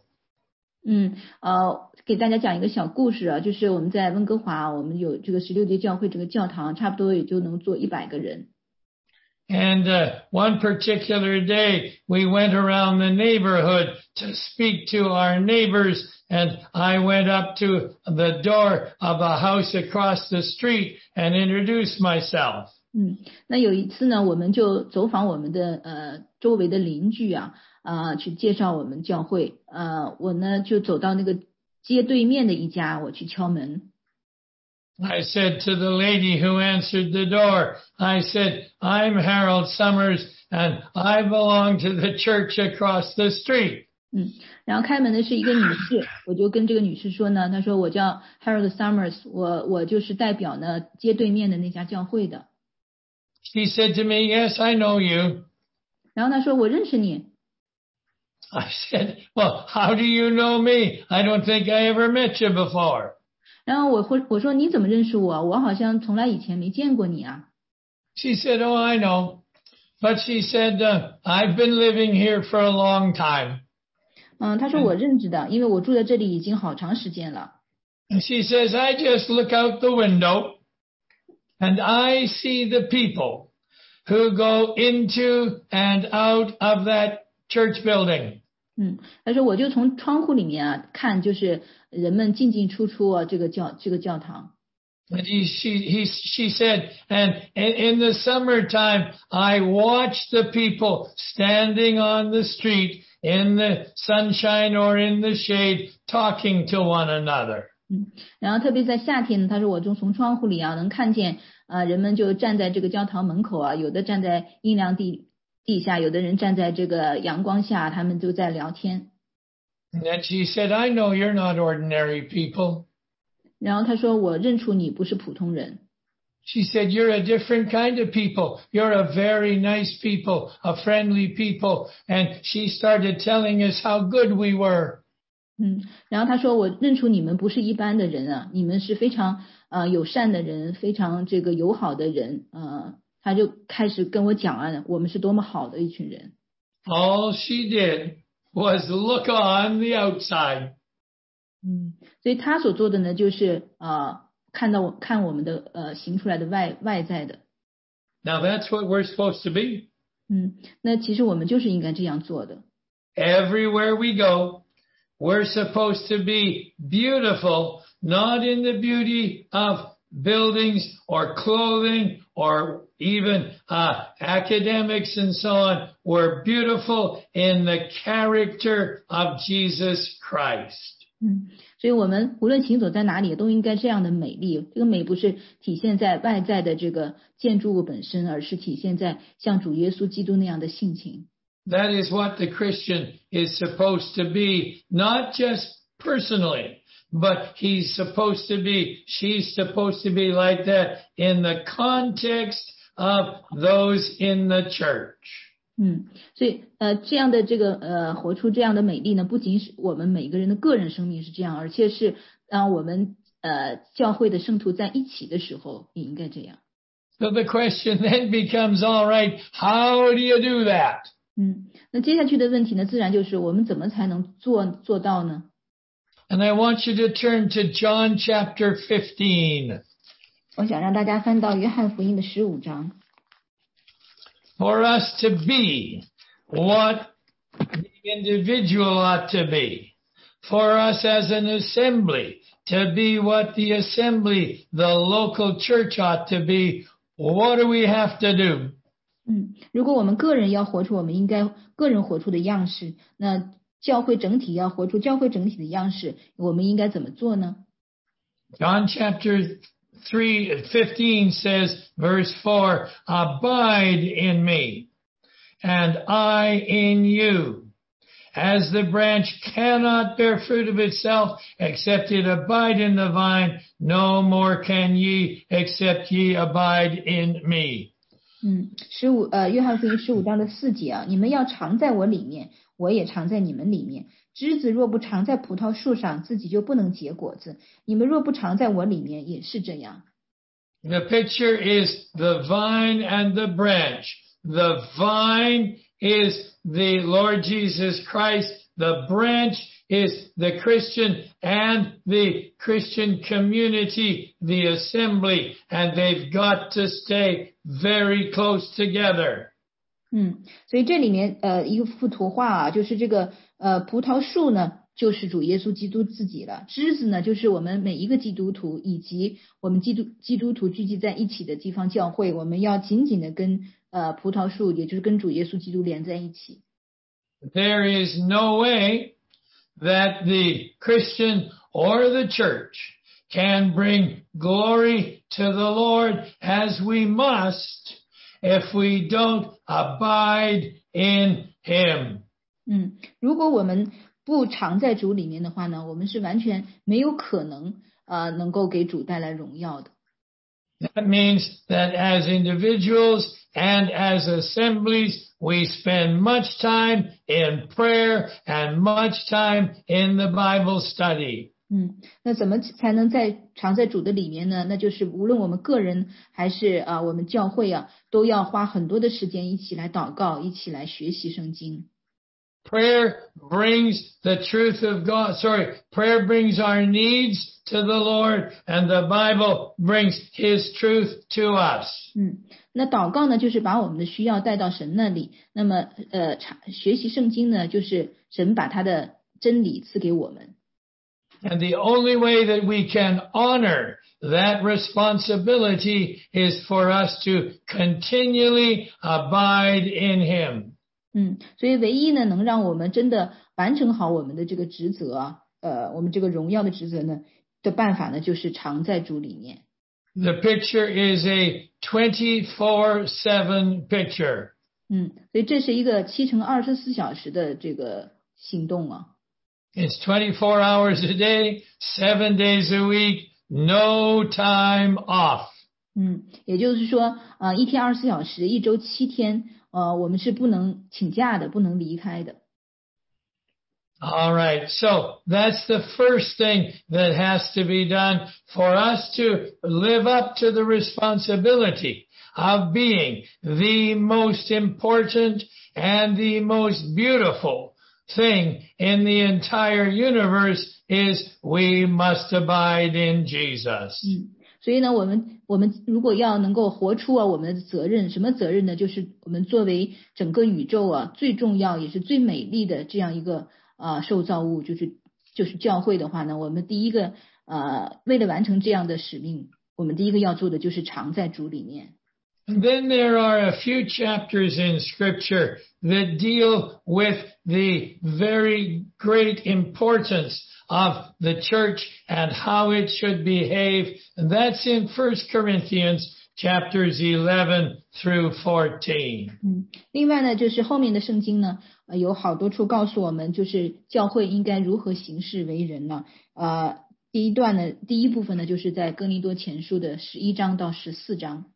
给大家讲一个小故事啊，就是我们在温哥华，我们有这个16节教会这个教堂，差不多也就能坐100个人。 And one particular day, we went around the neighborhood to speak to our neighbors, and I went up to the door of a house across the street and introduced myself. 那有一次呢，我们就走访我们的周围的邻居啊，去介绍我们教会。我呢就走到那个街对面的一家，我去敲门。 I said to the lady who answered the door, I said, I'm Harold Summers and I belong to the church across the street. 然后开门的是一个女士，我就跟这个女士说呢，她说我叫 Harold Summers， 我就是代表呢街对面的那家教会的。 She said to me, yes, I know you. 然后她说我认识你。 I said, well, how do you know me? I don't think I ever met you before. 然后我说你怎么认识我？我好像从来以前没见过你啊。 She said, oh, I know. But she said, I've been living here for a long time. 她说我认识的，因为我住在这里已经好长时间了。 And she says, I just look out the window and I see the people who go into and out of that church building. 她说我就从窗户里面啊看，就是人们进进出出啊这个教堂。 And she said, and in the summertime, I watch the people standing on the street in the sunshine or in the shade, talking to one another. 然后特别在夏天呢，她说我就从窗户里啊能看见人们就站在这个教堂门口啊，有的站在阴凉地下，有的人站在这个阳光下，他们就在聊天。 And then she said, I know you're not ordinary people. 然后她说我认出你不是普通人。 She said, you're a different kind of people. You're a very nice people, a friendly people. And she started telling us how good we were. 然后她说我认出你们不是一般的人啊，你们是非常友善的人，非常这个友好的人。她就开始跟我讲啊，我们是多么好的一群人。 All she did was look on the outside. 所以她所做的呢，就是看我们的行出来的外在的。 Now that's what we're supposed to be. 那其实我们就是应该这样做的。 Everywhere we go, we're supposed to be beautiful, not in the beauty of buildings or clothing or even academics and so on. We're beautiful in the character of Jesus Christ. 所以我们无论行走在哪里，都应该这样的美丽。这个美不是体现在外在的这个建筑物本身，而是体现在像主耶稣基督那样的性情。 That is what the Christian is supposed to be, not just personally, but she's supposed to be like that in the context of those in the church. 所以这样的这个活出这样的美丽呢，不仅是我们每个人的个人生命是这样，而且是当我们教会的圣徒在一起的时候也应该这样。 So the question then becomes, all right, how do you do that? 那接下去的问题呢，自然就是我们怎么才能做到呢？ And I want you to turn to John chapter 15. 我想让大家翻到约翰福音的15章。 For us to be what the individual ought to be. For us as an assembly to be what the assembly, the local church ought to be. What do we have to do? 如果我们个人要活出我们应该个人活出的样式，那教会整体要活出教会整体的样式，我们应该怎么做呢？ John chapter 3:15 says, verse 4, abide in me, and I in you. As the branch cannot bear fruit of itself, except it abide in the vine, no more can ye, except ye abide in me. 约翰福音15章的4节啊，你们要常在我里面，我也常在你们里面。枝子若不常在葡萄树上，自己就不能结果子。你们若不常在我里面，也是这样。 The picture is the vine and the branch. The vine is the Lord Jesus Christ. The branch is the Christian and the Christian community, the assembly, and they've got to stay very close together. 所以这里面一幅图画啊，就是这个葡萄树呢就是主耶稣基督自己了，枝子呢就是我们每一个基督徒以及我们基督徒聚集在一起的地方教会，我们要紧紧的跟葡萄树，也就是跟主耶稣基督连在一起。 There is no way that the Christian or the church can bring glory to the Lord as we must if we don't abide in Him. 如果我们不常在主里面的话呢，我们是完全没有可能能够给主带来荣耀的。 That means that as individuals and as assemblies, we spend much time in prayer and much time in the Bible study. 那怎么才能常在主的里面呢？那就是无论我们个人还是我们教会都要花很多的时间一起来祷告，一起来学习圣经。 Prayer brings the truth of God. Prayer brings our needs to the Lord, and the Bible brings His truth to us. 那祷告呢，就是把我们的需要带到神那里。那么学习圣经呢，就是神把他的真理赐给我们。 And the only way that we can honor that responsibility is for us to continually abide in Him. 所以唯一呢，能让我们真的完成好我们的这个职责我们这个荣耀的职责呢的办法呢，就是常在主里面。 The picture is a 24/7 picture. 所以这是一个7×24小时的这个行动 It's 24 hours a day, 7 days a week, no time off. 也就是说一天24小时，一周7天，我们是不能请假的，不能离开的。 All right, so that's the first thing that has to be done for us to live up to the responsibility of being the most important and the most beautiful thing in the entire universe is we must abide in Jesus. 所以呢，我们如果要能够活出我们的责任，什么责任呢？就是我们作为整个宇宙最重要也是最美丽的这样一个受造物，就是教会的话呢，我们第一个为了完成这样的使命，我们第一个要做的就是常在主里面。 And then there are a few chapters in Scripture that deal with the very great importance of the church and how it should behave. And that's in 1 Corinthians chapters 11 through 14. 另外呢，就是后面的圣经呢，有好多处告诉我们，就是教会应该如何行事为人呢？第一部分呢，就是在哥林多前书的11章到14章。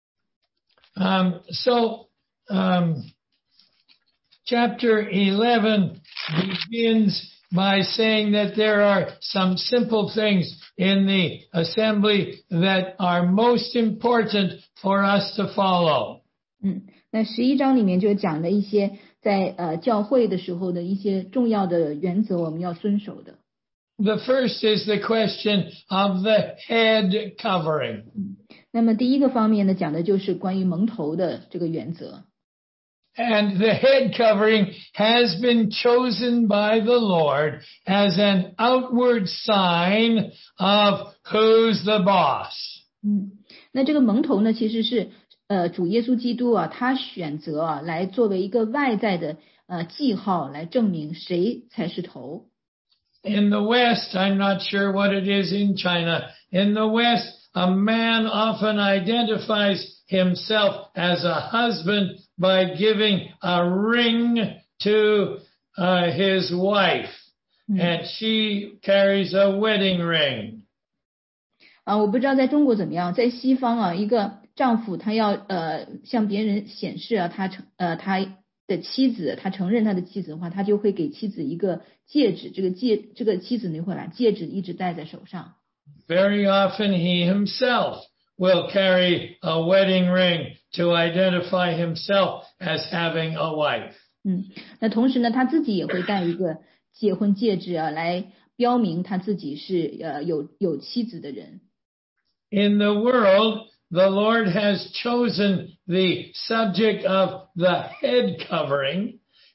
Chapter 11 begins by saying that there are some simple things in the assembly that are most important for us to follow. 那11章里面就讲了一些在教会的时候的一些重要的原则，我们要遵守的。 The first is the question of the head covering. 那么第一个方面呢，讲的就是关于蒙头的这个原则。 And the head covering has been chosen by the Lord as an outward sign of who's the boss. 那这个蒙头呢，其实是主耶稣基督他选择来作为一个外在的记号，来证明谁才是头。 In the West, I'm not sure what it is in China. In the West, a man often identifies himself as a husband by giving a ring to his wife, and she carries a wedding ring. 我不知道在中国怎么样，在西方一个丈夫他要向别人显示他的妻子，他承认他的妻子的话，他就会给妻子一个戒指，这个妻子呢会把戒指一直戴在手上。 Very often he himself will carry a wedding ring to identify himself as having a wife. 那同时呢，他自己也会戴一个结婚戒指来标明他自己是有妻子的人。 In the world, the Lord has chosen the subject of the head covering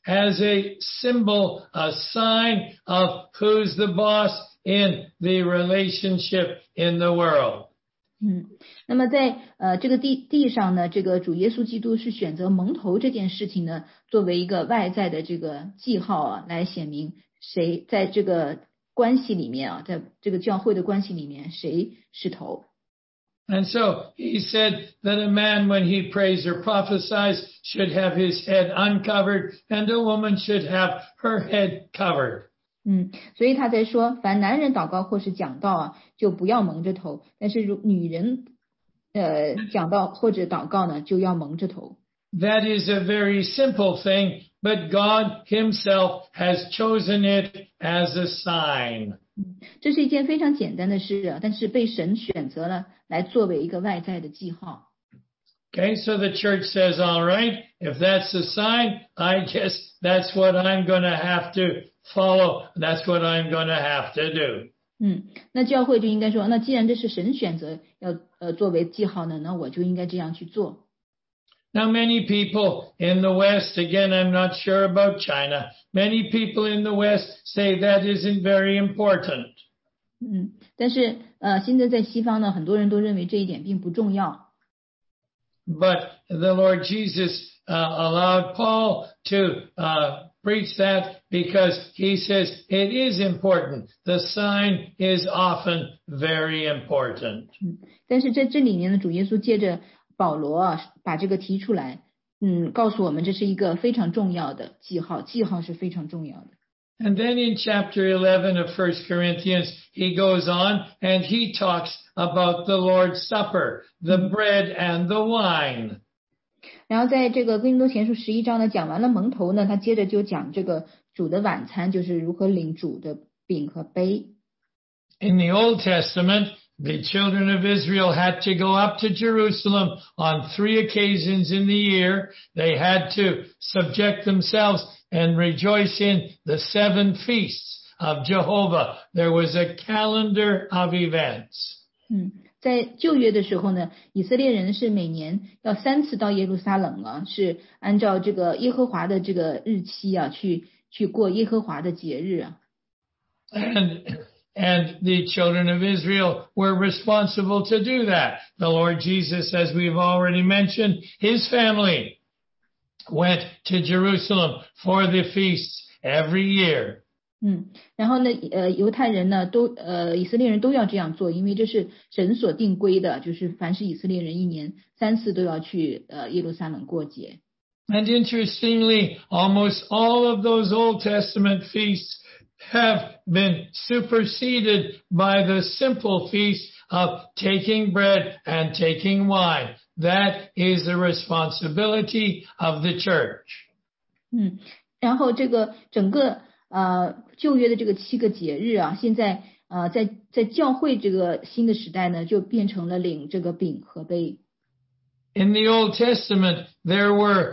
as a symbol, a sign of who's the boss in the relationship in the world. 那么在这个地上呢，这个主耶稣基督是选择蒙头这件事情呢，作为一个外在的这个记号啊，来显明谁在这个关系里面啊，在这个教会的关系里面谁是头。 And so he said that a man, when he prays or prophesies, should have his head uncovered, and a woman should have her head covered. 所以他才说，凡男人祷告或是讲道啊，就不要蒙着头；但是女人讲道或者祷告呢，就要蒙着头。 That is a very simple thing, but God himself has chosen it as a sign. 这是一件非常简单的事啊，但是被神选择了来作为一个外在的记号。 Okay, so the church says, all right, if that's a sign, I guess that's what I'm going to have to follow. That's what I'm going to have to do. 那教会就应该说，那既然这是神选择要作为记号呢，那我就应该这样去做。 Now, many people in the West, again, I'm not sure about China, many people in the West say that isn't very important. 但是现在在西方呢，很多人都认为这一点并不重要。 But the Lord Jesus allowed Paul to preach that because he says it is important. The sign is often very important. 但是在这里面呢，主耶稣借着保罗啊，把这个提出来，告诉我们这是一个非常重要的记号，记号是非常重要的。 And then in chapter 11 of 1 Corinthians, he goes on and he talks about the Lord's Supper, the bread and the wine. 然后在这个哥林多前书11章呢，讲完了蒙头呢，他接着就讲这个主的晚餐，就是如何领主的饼和杯。 In the Old Testament, the children of Israel had to go up to Jerusalem on 3 occasions in the year. They had to subject themselves and rejoice in the 7 feasts of Jehovah. There was a calendar of events. 在旧约的时候呢，以色列人是每年要3次到耶路撒冷啊，是按照这个耶和华的这个日期啊，去过耶和华的节日啊。 And the children of Israel were responsible to do that. The Lord Jesus, as we've already mentioned, his family went to Jerusalem for the feasts every year. 然后呢，犹太人呢以色列人都要这样做，因为这是神所定规的，就是凡是以色列人1年3次都要去耶路撒冷过节。 And interestingly, almost all of those Old Testament feasts have been superseded by the simple feast of taking bread and taking wine. That is the responsibility of the church. 然后这个整个旧约的这个7个节日啊，现在在教会这个新的时代呢，就变成了领这个饼和杯。 In the Old Testament, there were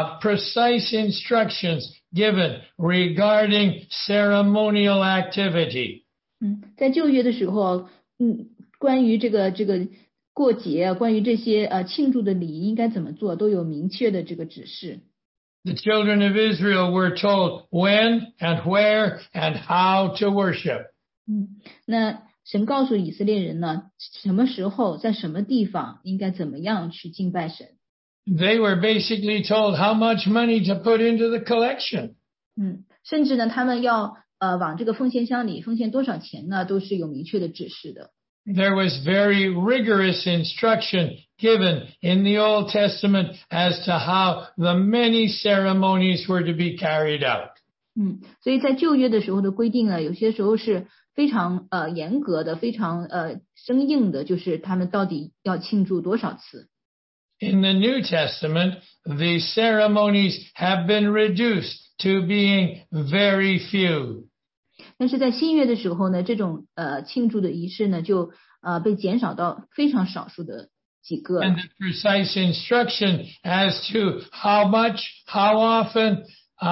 precise instructions given regarding ceremonial activity. 在旧约的时候，关于这个过节，关于这些庆祝的礼仪应该怎么做，都有明确的这个指示。 The children of Israel were told when and where and how to worship. 那神告诉以色列人呢，什么时候在什么地方应该怎么样去敬拜神。 They were basically told how much money to put into the collection. 甚至呢，他们要往这个奉献箱里奉献多少钱呢，都是有明确的指示的。 There was very rigorous instruction given in the Old Testament as to how the many ceremonies were to be carried out. 所以在旧约的时候的规定呢，有些时候是非常严格的，非常生硬的，就是他们到底要庆祝多少次。 In the New Testament, the ceremonies have been reduced to being very few. 但是在新约的时候呢，这种庆祝的仪式呢，就被减少到非常少数的几个。 And the precise instruction as to how much, how often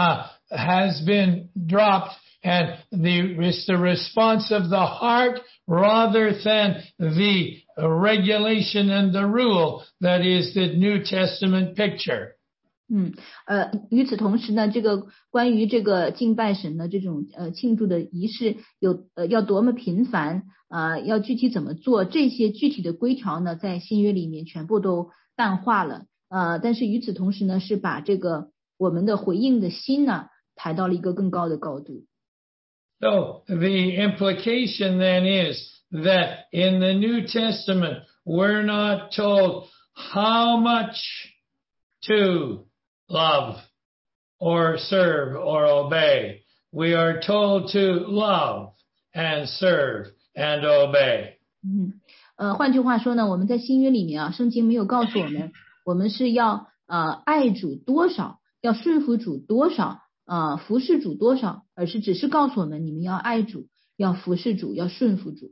has been dropped, and it's the response of the heart rather than the regulation and the rule that is the New Testament picture. 与此同时呢，这个关于这个敬拜神的这种庆祝的仪式要多么频繁要具体怎么做，这些具体的规条呢，在新约里面全部都淡化了但是与此同时呢，是把这个我们的回应的心呢抬到了一个更高的高度。 So the implication then is that in the New Testament we're not told how much to love or serve or obey. We are told to love and serve and obey. 换句话说呢，我们在新约里面圣经没有告诉我们，我们是要爱主多少，要顺服主多少，服侍主多少，而是只是告诉我们，你们要爱主，要服侍主，要顺服主。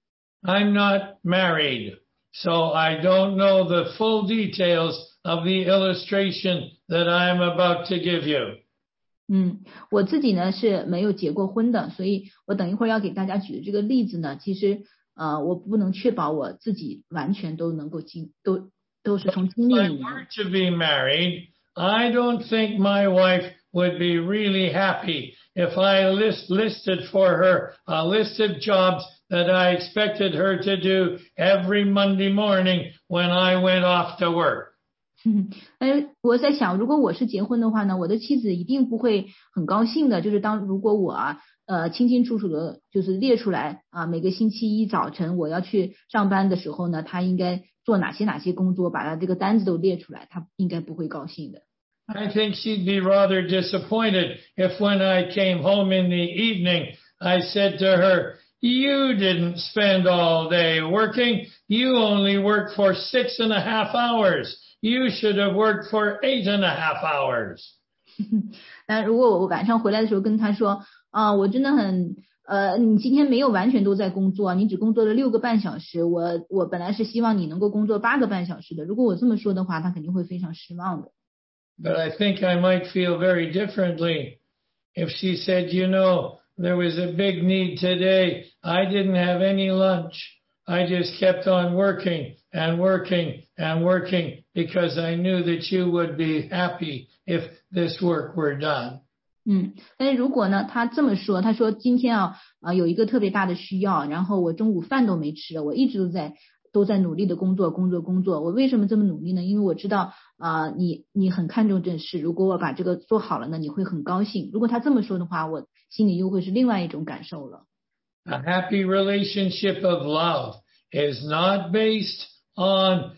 I'm not married, so I don't know the full details of the illustration that I'm about to give you. 我自己呢是没有结过婚的，所以我等一会儿要给大家举的这个例子呢，其实我不能确保我自己完全都能够都是从经历里面。 If I were to be married, I don't think my wife would be really happy if I listed for her a list of jobs that I expected her to do every Monday morning when I went off to work. 我在想，如果我是结婚的话呢，我的妻子一定不会很高兴的。就是如果我清清楚楚的，就是列出来每个星期一早晨我要去上班的时候呢，她应该做哪些工作，把她这个单子都列出来，她应该不会高兴的。 I think she'd be rather disappointed if when I came home in the evening, I said to her, "You didn't spend all day working. You only worked for 6.5 hours. You should have worked for 8.5 hours." 那如果我晚上回来的时候跟她说，我真的很你今天没有完全都在工作，你只工作了6个半小时，我本来是希望你能够工作8个半小时的。如果我这么说的话，她肯定会非常失望的。 But I think I might feel very differently if she said, there was a big need today. I didn't have any lunch. I just kept on working and working and working because I knew that you would be happy if this work were done. 但是如果呢，他这么说，他说今天有一个特别大的需要，然后我中午饭都没吃，我一直都在努力的工作。我为什么这么努力呢？因为我知道你很看重这事，如果我把这个做好了呢，你会很高兴。如果他这么说的话，我心里又会是另外一种感受了。 A happy relationship of love is not based on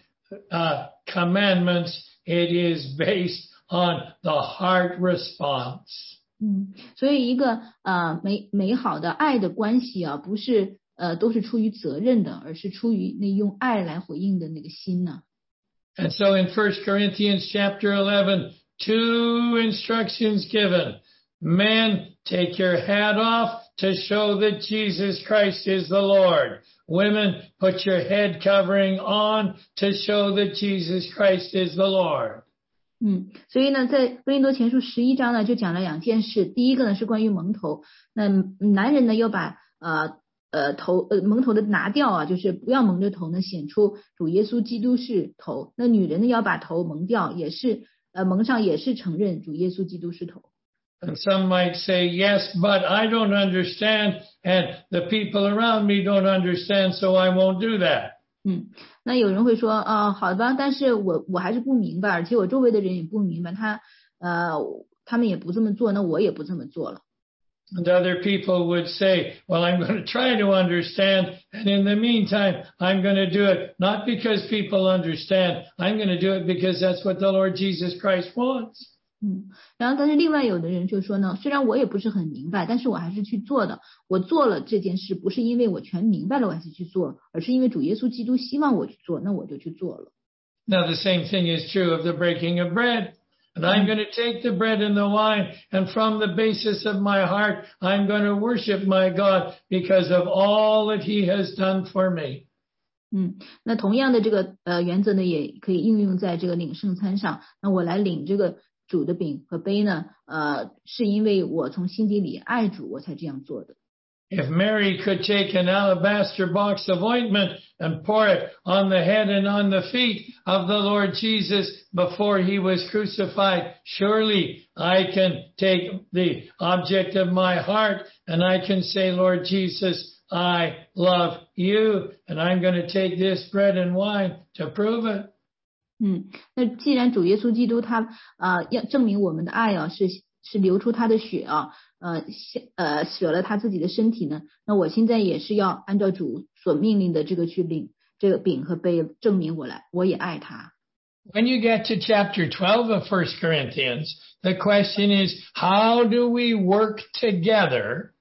commandments. It is based on the heart response. 所以一个美好的爱的关系不是都是出于责任的，而是出于那用爱来回应的那个心呢。 And so in 1 Corinthians chapter 11, 2 instructions given. Men, take your hat off to show that Jesus Christ is the Lord. Women, put your head covering on to show that Jesus Christ is the Lord. 所以呢，在哥林多前书11章呢，就讲了2件事。第一个呢是关于蒙头，那男人呢要把蒙头的拿掉就是不要蒙着头呢，显出主耶稣基督是头。那女人呢要把头蒙掉，也是蒙上，也是承认主耶稣基督是头。 And some might say, yes, but I don't understand, and the people around me don't understand, so I won't do that. 那有人会说好吧，但是我还是不明白，而且我周围的人也不明白，他们也不这么做，那我也不这么做了。 And other people would say, well, I'm going to try to understand, and in the meantime, I'm going to do it not because people understand. I'm going to do it because that's what the Lord Jesus Christ wants. 然后但是另外有的人就说呢，虽然我也不是很明白，但是我还是去做的。我做了这件事，不是因为我全明白了我还是去做，而是因为主耶稣基督希望我去做，那我就去做了。 Now the same thing is true of the breaking of bread. And I'm going to take the bread and the wine, and from the basis of my heart, I'm going to worship my God because of all that He has done for me. 那同样的这个原则呢，也可以应用在这个领圣餐上。那我来领这个主的饼和杯呢，是因为我从心底里爱主，我才这样做的。 If Mary could take an alabaster box of ointment and pour it on the head and on the feet of the Lord Jesus before he was crucified, surely I can take the object of my heart and I can say, Lord Jesus, I love you, and I'm going to take this bread and wine to prove it. 那既然主耶稣基督他要证明我们的爱是流出他的血舍了他自己的身体呢，那我现在也是要按照主所命令的这个去领这个饼和杯，证明我也爱他。 When you get to chapter 12 of 1 Corinthians, the question is, how do we work together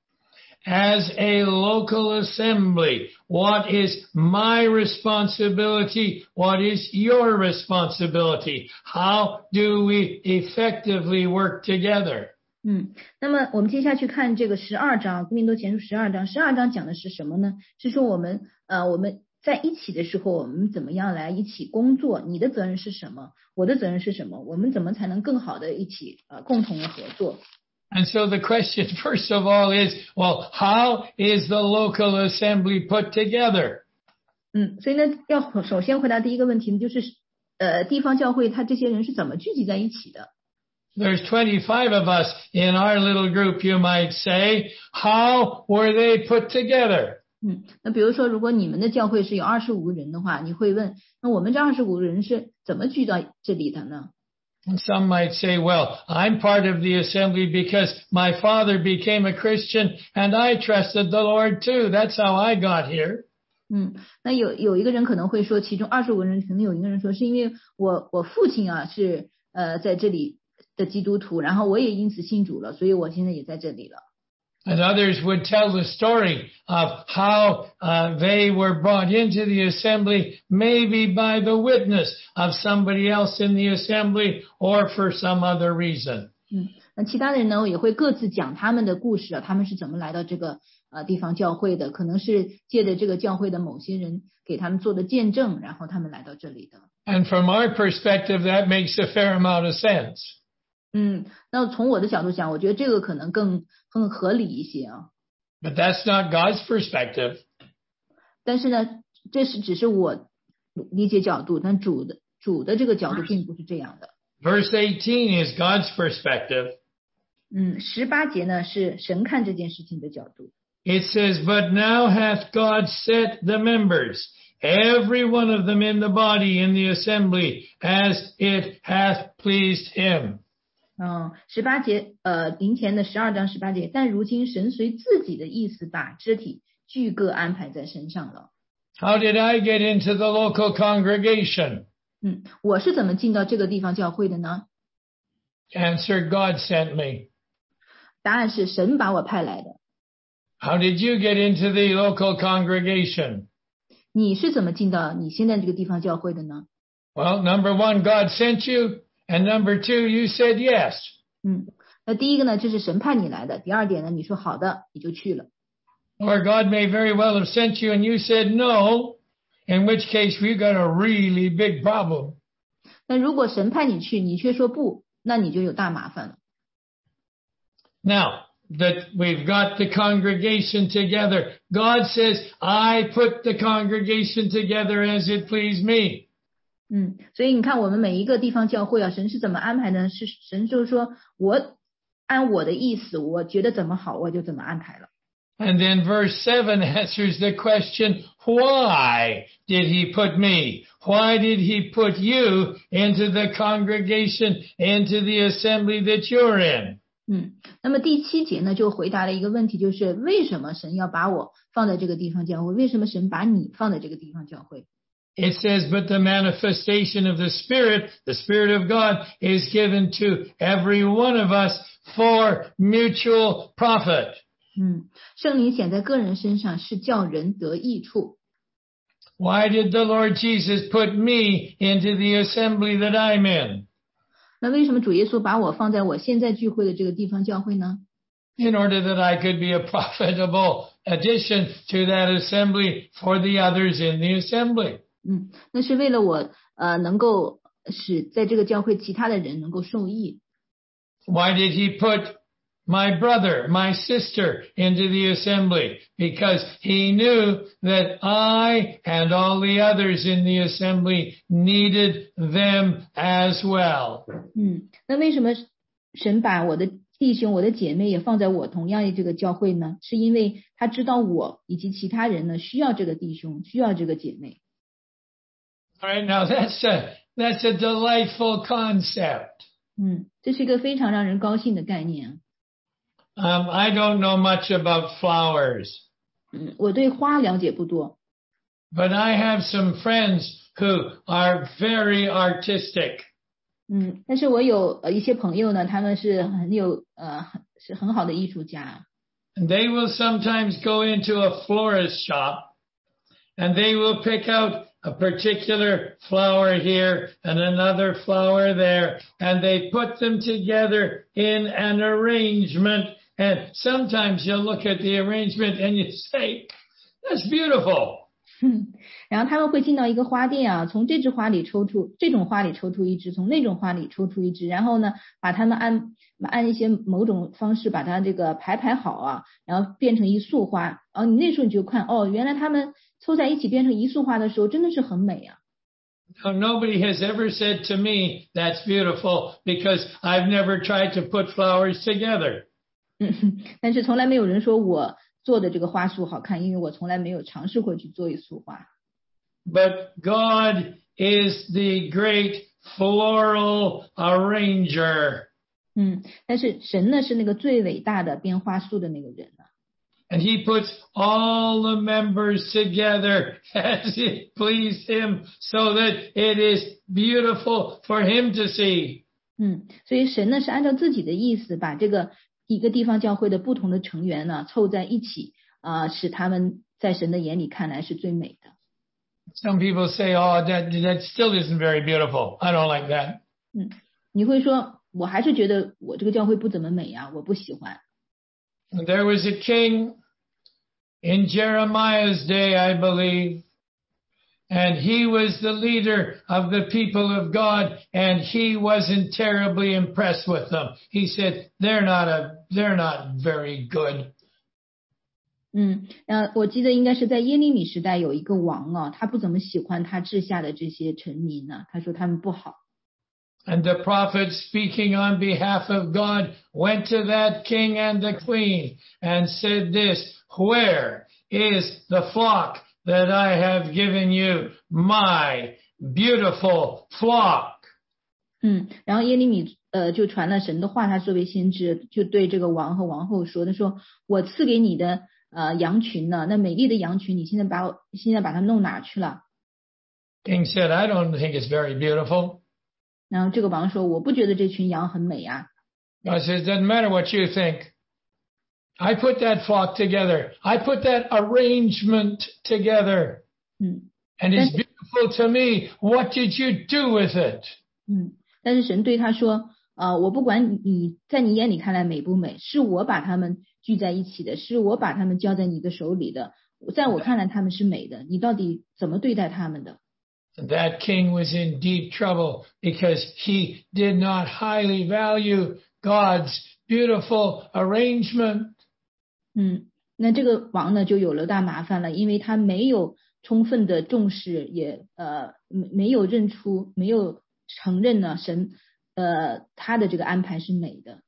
as a local assembly? What is my responsibility? What is your responsibility? How do we effectively work together? 那么我们接下去看这个12章，哥林多前书12章，12章讲的是什么呢？是说我们在一起的时候，我们怎么样来一起工作？你的责任是什么？我的责任是什么？我们怎么才能更好的一起共同的合作？ And so the question, first of all, is, well, how is the local assembly put together? 所以呢，要首先回答第一个问题呢，就是地方教会它这些人是怎么聚集在一起的？ There's 25 of us in our little group, you might say. How were they put together? 那比如说，如果你们的教会是有25个人的话，你会问，那我们这25个人是怎么聚到这里的呢？ And some might say, well, I'm part of the assembly because my father became a Christian and I trusted the Lord too. That's how I got here. 那有一个人可能会说，其中25个人可能有一个人说，是因为我父亲是在这里的基督徒，然后我也因此信主了，所以我现在也在这里了。 And others would tell the story of how they were brought into the assembly, maybe by the witness of somebody else in the assembly or for some other reason. 那其他的人呢，也会各自讲他们的故事啊，他们是怎么来到这个地方教会的，可能是借着这个教会的某些人给他们做的见证，然后他们来到这里的。 And from our perspective, that makes a fair amount of sense. 那从我的角度讲，我觉得这个可能更合理一些啊。 But that's not God's perspective. 但是呢，这只是我理解角度，但主的这个角度并不是这样的。 Verse 18 is God's perspective. 18节呢是神看这件事情的角度。 It says, "But now hath God set the members, every one of them in the body, in the assembly, as it hath pleased him." 18节林前的12章18节，但如今神随自己的意思把肢体俱各安排在身上了。 How did I get into the local congregation? 我是怎么进到这个地方教会的呢？ Answer, God sent me. 答案是神把我派来的。 How did you get into the local congregation? 你是怎么进到你现在这个地方教会的呢？ Well, number one, God sent you, and number two, you said yes. 那第一个呢，就是神派你来的；第二点呢，你说好的，你就去了。 Or God may very well have sent you and you said no, in which case we've got a really big problem. 那如果神派你去，你却说不，那你就有大麻烦了。 Now that we've got the congregation together, God says, I put the congregation together as it pleased me. 所以你看我们每一个地方教会啊，神是怎么安排呢？是神就是说我按我的意思，我觉得怎么好，我就怎么安排了。 And then verse 7 answers the question, why did he put me? Why did he put you into the congregation, into the assembly that you're in? 那么第7节呢，就回答了一个问题，就是为什么神要把我放在这个地方教会？为什么神把你放在这个地方教会？ It says, but the manifestation of the Spirit of God, is given to every one of us for mutual profit. 圣灵显在个人身上，是叫人得益处。 Why did the Lord Jesus put me into the assembly that I'm in? 那为什么主耶稣把我放在我现在聚会的这个地方教会呢？ In order that I could be a profitable addition to that assembly for the others in the assembly. 那是为了我能够使在这个教会其他的人能够受益。 Why did he put my brother, my sister into the assembly, because he knew that I and all the others in the assembly needed them as well. 那为什么神把我的弟兄、我的姐妹也放在我同样的这个教会呢？是因为他知道我以及其他人呢需要这个弟兄，需要这个姐妹。 All right, now that's a delightful concept. 这是一个非常让人高兴的概念。 I don't know much about flowers. 我对花了解不多。 But I have some friends who are very artistic. 但是我有一些朋友呢，他们是是很好的艺术家。 And they will sometimes go into a florist shop and they will pick out a particular flower here and another flower there, and they put them together in an arrangement. And sometimes you'll look at the arrangement and you say, that's beautiful. 然后他们会进到一个花店啊，从这种花里抽出一支，从那种花里抽出一支，然后呢，把它们按一些某种方式把它这个排好啊，然后变成一束花。你那时候你就看，原来他们凑在一起变成一束花的时候，真的是很美啊。 Now, nobody has ever said to me that's beautiful because I've never tried to put flowers together. 但是从来没有人说我做的这个花束好看，因为我从来没有尝试过去做一束花。 But God is the great floral arranger. 但是神呢是那个最伟大的编花束的那个人呢。 And he puts all the members together as it pleased him so that it is beautiful for him to see. 所以神呢是按照自己的意思把这个一个地方教会的不同的成员呢凑在一起使他们在神的眼里看来是最美的。 Some people say, oh, that still isn't very beautiful. I don't like that. 你会说我还是觉得我这个教会不怎么美啊，我不喜欢。 There was a king in Jeremiah's day, I believe, and he was the leader of the people of God, and he wasn't terribly impressed with them. He said, they're not very good. 我记得应该是在耶利米时代有一个王啊，他不怎么喜欢他治下的这些臣民呢，他说他们不好。 And the prophet speaking on behalf of God went to that king and the queen and said this, where is the flock that I have given you, my beautiful flock? 然后耶利米就传了神的话，他作为先知就对这个王和王后说，他说我赐给你的羊群呢，那美丽的羊群你现在把它弄哪去了？ King said, I don't think it's very beautiful. 然后这个王说我不觉得这群羊很美啊。 God says, doesn't matter what you think. I put that flock together. I put that arrangement together. And it's beautiful to me. What did you do with it? 但是神对他说我不管你在你眼里看来美不美，是我把他们聚在一起的，是我把他们交在你的手里的，在我看来他们是美的，你到底怎么对待他们的？ That king was in deep trouble because he did not highly value God's beautiful arrangement. 那这个王呢就有了大麻烦了，因为他没有充分的重视，也没有承认呢神他的这个安排是美的。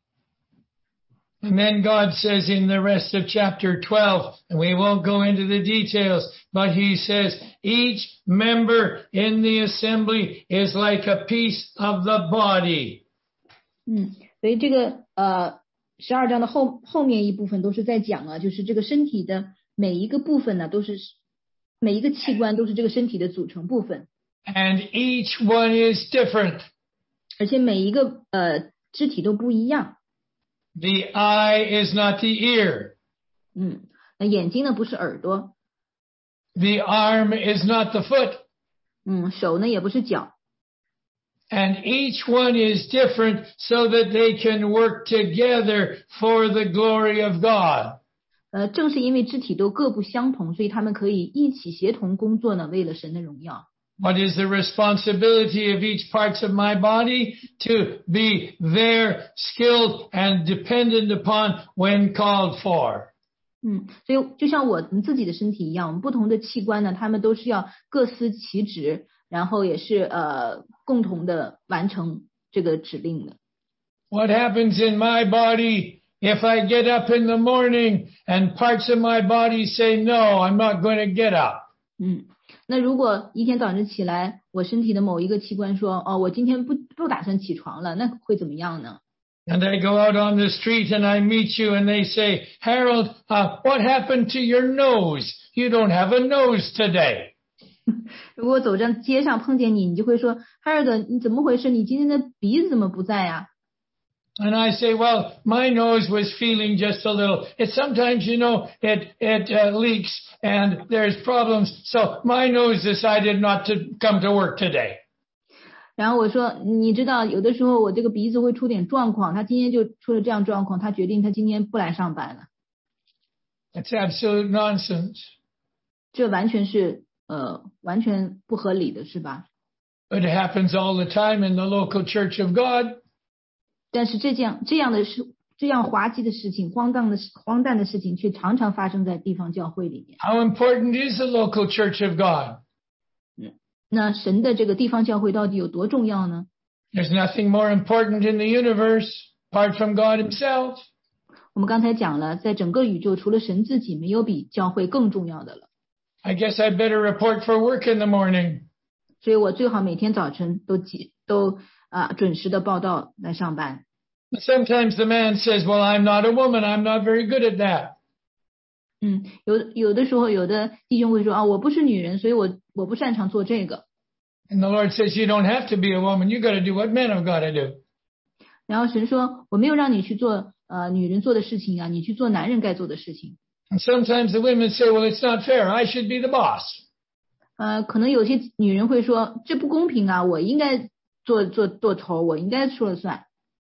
And then God says in the rest of chapter 12, and we won't go into the details, but he says, each member in the assembly is like a piece of the body. 所以这个12章的后面一部分都是在讲就是这个身体的每一个部分呢，都是每一个器官都是这个身体的组成部分。 And each one is different. 而且每一个肢体都不一样。 The eye is not the ear. 那眼睛呢不是耳朵。 The arm is not the foot. 手呢也不是脚。 And each one is different so that they can work together for the glory of God. 正是因为肢体都各不相同，所以他们可以一起协同工作呢，为了神的荣耀。 What is the responsibility of each parts of my body? To be there, skilled and dependent upon when called for. 所以就像我们自己的身体一样，我们不同的器官呢，他们都是要各司其职，然后也是共同的完成这个指令的。 What happens in my body if I get up in the morning and parts of my body say no, I'm not going to get up? 那如果一天早晨起来，我身体的某一个器官说，我今天不打算起床了，那会怎么样呢？ And I go out on the street and I meet you and they say, Harold, what happened to your nose? You don't have a nose today. 如果走在街上碰见你，你就会说 Harold 你怎么回事？你今天的鼻子怎么不在呀？And I say, well, my nose was feeling just a little. It sometimes, it leaks and there's problems. So my nose decided not to come to work today. 然后我说，你知道，有的时候我这个鼻子会出点状况，他今天就出了这样状况，他决定他今天不来上班了。 It's absolute nonsense. 这完全是完全不合理的，是吧？ It happens all the time in the local church of God. 但是这样滑稽的事情、荒诞的事情，却常常发生在地方教会里面。 How important is the local church of God? 那神的这个地方教会到底有多重要呢？ There's nothing more important in the universe apart from God Himself. 我们刚才讲了，在整个宇宙，除了神自己，没有比教会更重要的了。 I guess I better report for work in the morning. 所以我最好每天早晨都准时的报到来上班。 Sometimes the man says, "Well, I'm not a woman. I'm not very good at that." 有的时候，有的弟兄会说我不是女人，所以我不擅长做这个。 And the Lord says, "You don't have to be a woman. You got to do what men have got to do." 然后神说，我没有让你去做女人做的事情啊，你去做男人该做的事情。 And sometimes the women say, "Well, it's not fair. I should be the boss." 可能有些女人会说，这不公平啊，我应该做头，我应该说了算。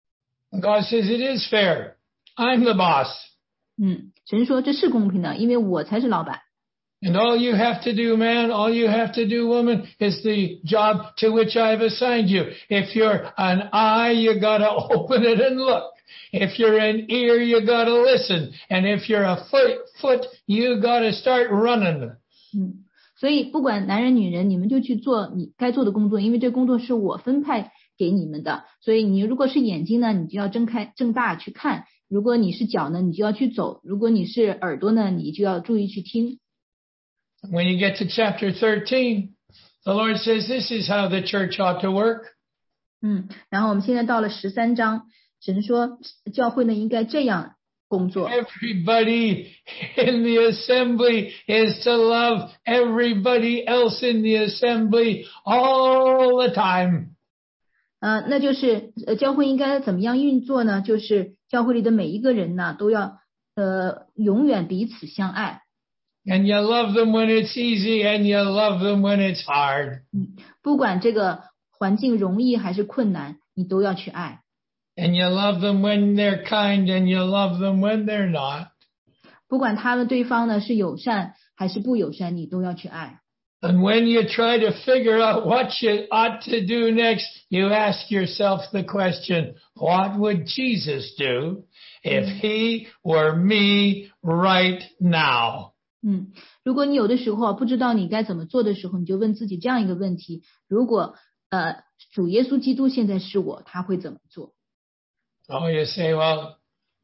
God says it is fair. I'm the boss. 神说这是公平的，因为我才是老板。 And all you have to do, man, all you have to do, woman, is the job to which I've assigned you. If you're an eye, you gotta open it and look. If you're an ear, you gotta listen. And if you're a foot, you gotta start running. 所以不管男人女人，你们就去做你该做的工作，因为这工作是我分派给你们的。所以你如果是眼睛呢，你就要睁大去看；如果你是脚呢，你就要去走；如果你是耳朵呢，你就要注意去听。 When you get to chapter 13, the Lord says this is how the church ought to work. 然后我们现在到了13章，神说教会呢应该这样工作。 Everybody in the assembly is to love everybody else in the assembly all the time. 那就是教会应该怎么样运作呢？就是教会里的每一个人呢，都要永远彼此相爱。 And you love them when it's easy, and you love them when it's hard. 不管这个环境容易还是困难，你都要去爱。 And you love them when they're kind, and you love them when they're not. 不管他们对方呢是友善还是不友善，你都要去爱。 And when you try to figure out what you ought to do next, you ask yourself the question, what would Jesus do if he were me right now? 如果你有的时候不知道你该怎么做的时候，你就问自己这样一个问题：如果主耶稣基督现在是我，他会怎么做？ Oh, you say, well,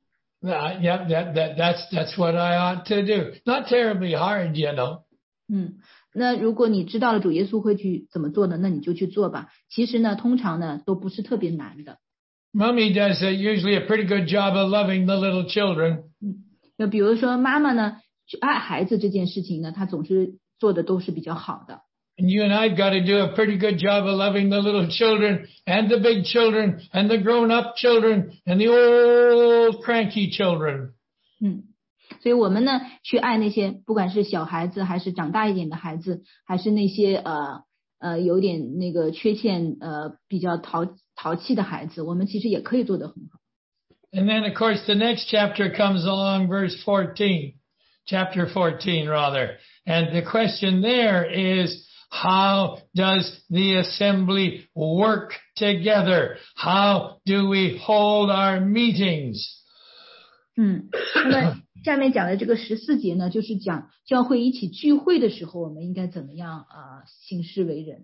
yeah, that's what I ought to do. Not terribly hard, you know. 那如果你知道了主耶稣会去怎么做的，那你就去做吧。其实呢，通常呢都不是特别难的。 Mommy does usually a pretty good job of loving the little children. 那比如说妈妈呢，去爱孩子这件事情呢，她总是做的都是比较好的。 And you and I've got to do a pretty good job of loving the little children and the big children and the grown-up children and the old cranky children. 所以我们呢去爱那些不管是小孩子还是长大一点的孩子，还是那些有点那个缺陷比较淘气的孩子，我们其实也可以做得很好。 And then of course the next chapter comes along, chapter 14 rather. And the question there is, How does the assembly work together? How do we hold our meetings? 那么下面讲的这个14节呢，就是讲教会一起聚会的时候，我们应该怎么样行事为人。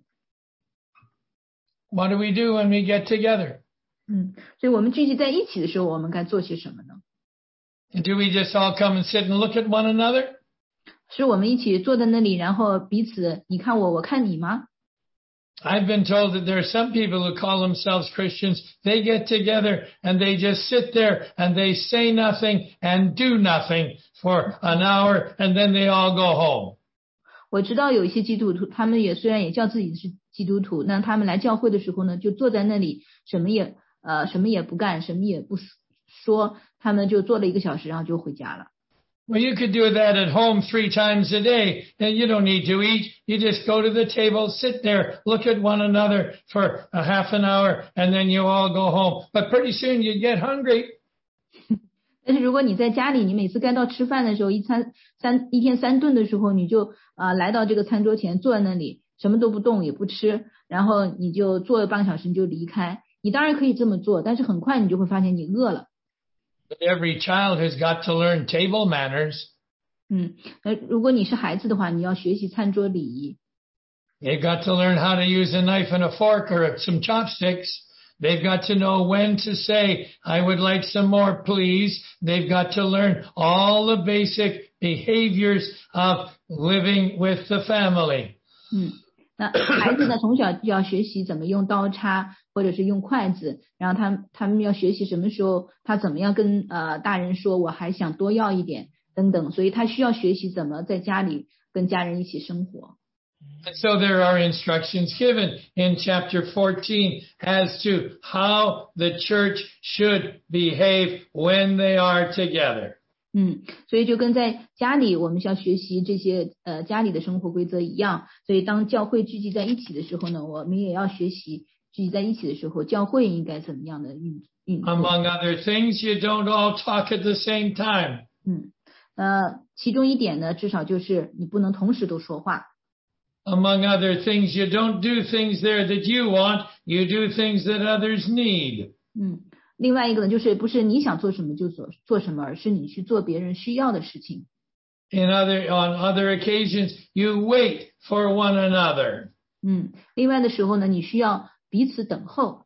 What do we do when we get together? 所以我们聚集在一起的时候，我们该做些什么呢？ Do we just all come and sit and look at one another? 是我们一起坐在那里，然后彼此你看我，我看你吗？ I've been told that there are some people who call themselves Christians. They get together and they just sit there and they say nothing and do nothing for an hour and then they all go home. 我知道有一些基督徒，他们虽然也叫自己是基督徒，那他们来教会的时候呢，就坐在那里，什么也不干，什么也不说，他们就坐了1个小时，然后就回家了。 Well, you could do that at home 3 times a day, and you don't need to eat. You just go to the table, sit there, look at one another for a half an hour, and then you all go home. But pretty soon you get hungry. 但是如果你在家里，你每次该到吃饭的时候，一天3顿的时候，你就来到这个餐桌前，坐在那里，什么都不动也不吃，然后你就坐了半个小时，你就离开。你当然可以这么做，但是很快你就会发现你饿了。 But every child has got to learn table manners. 如果你是孩子的话，你要学习餐桌礼仪。 They've got to learn how to use a knife and a fork or some chopsticks. They've got to know when to say, I would like some more, please. They've got to learn all the basic behaviors of living with the family. 那孩子呢，从小就要学习怎么用刀叉或者是用筷子，然后他们要学习什么时候他怎么样跟大人说我还想多要一点等等，所以他需要学习怎么在家里跟家人一起生活。 And so there are instructions given in chapter 14 as to how the church should behave when they are together. 所以就跟在家里我们需要学习这些家里的生活规则一样，所以当教会聚集在一起的时候呢，我们也要学习聚集在一起的时候，教会应该怎么样的运作。 Among other things, you don't all talk at the same time. 其中一点呢，至少就是你不能同时都说话。 Among other things, you don't do things there that you want, you do things that others need. 另外一个呢，就是不是你想做什么就做什么，而是你去做别人需要的事情。 On other occasions, you wait for one another. 另外的时候呢，你需要彼此等候。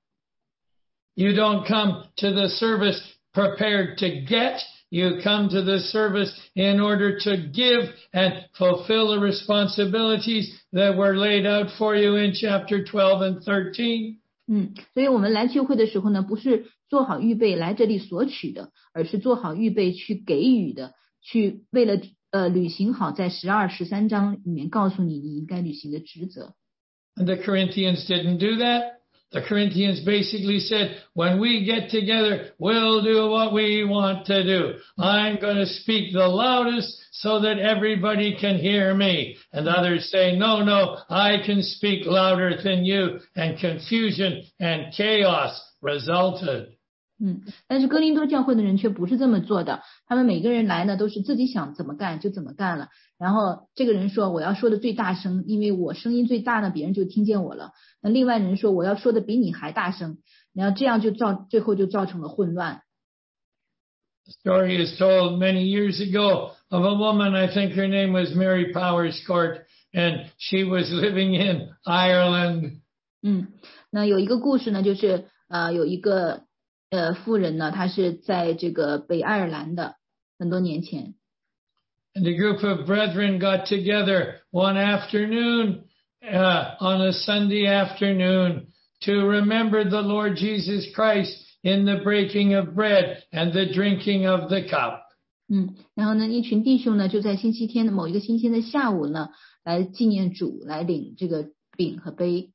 You don't come to the service prepared to get. You come to the service in order to give and fulfill the responsibilities that were laid out for you in chapter 12 and 13. 所以我们来聚会的时候呢，不是做好预备来这里索取的，而是做好预备去给予的，去为了履行好在12、13章里面告诉你应该履行的职责。 And the Corinthians didn't do that. The Corinthians basically said, when we get together, we'll do what we want to do. I'm going to speak the loudest so that everybody can hear me. And others say, no, I can speak louder than you. And confusion and chaos resulted. 但是哥林多教会的人却不是这么做的，他们每个人来呢都是自己想怎么干就怎么干了，然后这个人说我要说的最大声，因为我声音最大呢别人就听见我了，那另外人说我要说的比你还大声，然后这样最后就造成了混乱。 The story is told many years ago of a woman, I think her name was Mary Powerscourt, and she was living in Ireland. 那有一个故事呢，就是有一个妇人呢，她是在这个北爱尔兰的，很多年前。 And a group of brethren got together one afternoon, on a Sunday afternoon, to remember the Lord Jesus Christ in the breaking of bread and the drinking of the cup. 然后呢，一群弟兄呢，就在星期天的某一个星期天的下午呢，来纪念主，来领这个饼和杯。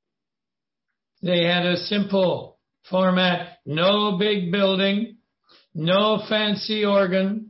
They had a simple format, no big building, no fancy organ,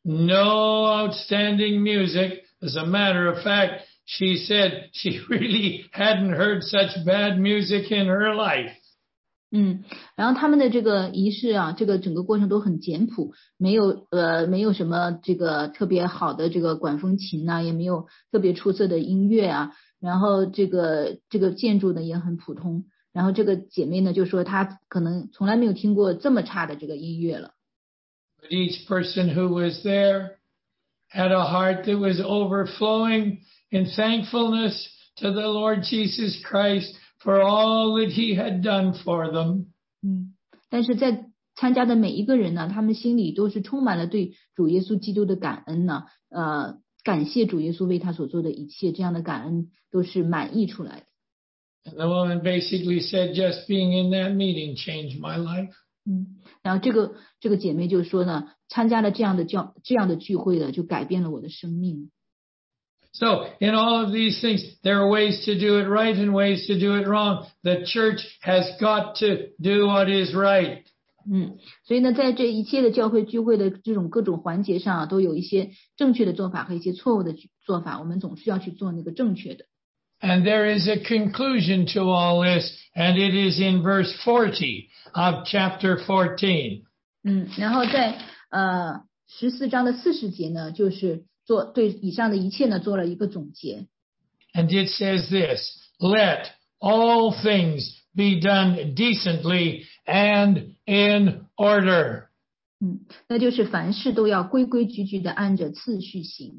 no outstanding music. As a matter of fact, she said she really hadn't heard such bad music in her life. 然后他们的这个仪式啊，这个整个过程都很简朴，没有什么这个特别好的这个管风琴啊，也没有特别出色的音乐啊， 然后这个建筑呢也很普通，然后这个姐妹呢就说她可能从来没有听过这么差的这个音乐了。 But each person who was there had a heart that was overflowing in thankfulness to the Lord Jesus Christ for all that he had done for them. 但是在参加的每一个人呢，他们心里都是充满了对主耶稣基督的感恩呢，感谢主耶稣为他所做的一切，这样的感恩都是满溢出来的。 And the woman basically said, just being in that meeting changed my life. 然后这个姐妹就说呢，参加了这样的聚会呢，就改变了我的生命。 So in all of these things, there are ways to do it right and ways to do it wrong. The church has got to do what is right. 所以呢，在这一切的教会聚会的这种各种环节上啊，都有一些正确的做法和一些错误的做法，我们总是要去做那个正确的。 And there is a conclusion to all this, and it is in verse 40 of chapter 14. 然后在14章的40节呢，就是对以上的一切呢做了一个总结。 And it says this, let all things be done decently and in order. 那就是凡事都要规规矩矩的按着次序行。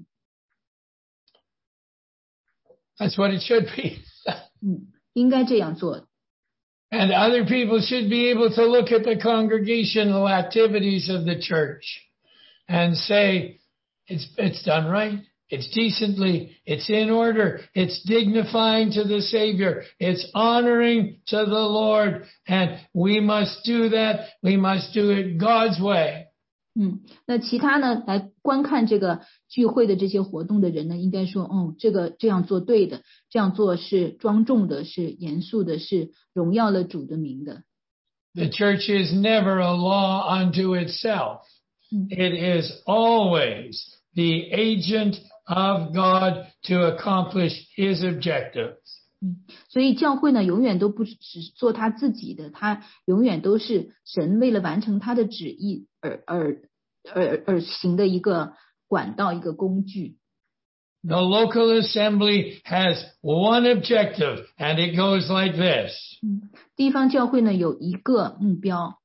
That's what it should be. 应该这样做。 And other people should be able to look at the congregational activities of the church and say, it's done right. It's decently, it's in order, it's dignifying to the Savior, it's honoring to the Lord, and we must do that, we must do it God's way. 那其他呢来观看这个聚会的这些活动的人呢，应该说，这样做对的，这样做是庄重的，是严肃的，是荣耀了主的名的。 The church is never a law unto itself. It is always the agent of God to accomplish his objectives. 所以教会呢，永远都不只做他自己的，他永远都是神为了完成他的旨意而行的一个管道，一个工具。 The local assembly has one objective, and it goes like this. 地方教会呢有一个目标。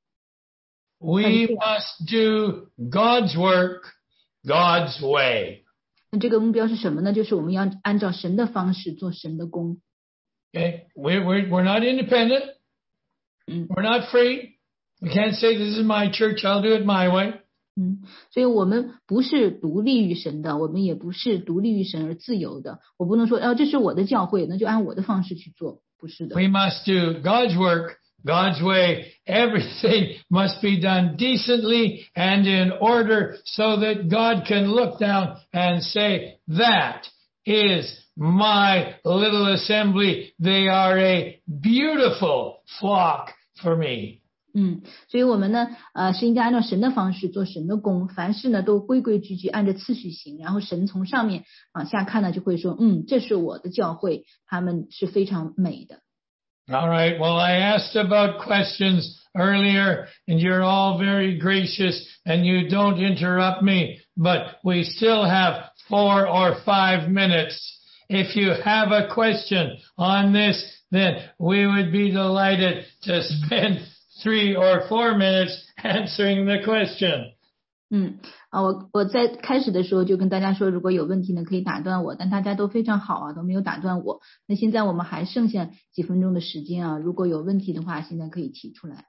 We must do God's work, God's way. 那这个目标是什么呢？就是我们要按照神的方式做神的工。 Okay, we're not independent. We're not free. We can't say this is my church, I'll do it my way. 所以我们不是独立于神的，我们也不是独立于神而自由的。我不能说，这是我的教会，那就按我的方式去做，不是的。 We must do God's work, God's way. Everything must be done decently and in order so that God can look down and say, that is my little assembly. They are a beautiful flock for me. 所以我们呢，是应该按照神的方式做神的工，凡事呢都规规矩矩按着次序行，然后神从上面往下看呢，就会说，这是我的教会，他们是非常美的。 All right. Well, I asked about questions earlier, and you're all very gracious, and you don't interrupt me, but we still have 4 or 5 minutes. If you have a question on this, then we would be delighted to spend 3 or 4 minutes answering the question. 我在开始的时候就跟大家说，如果有问题呢可以打断我，但大家都非常好啊，都没有打断我。那现在我们还剩下几分钟的时间啊，如果有问题的话，现在可以提出来。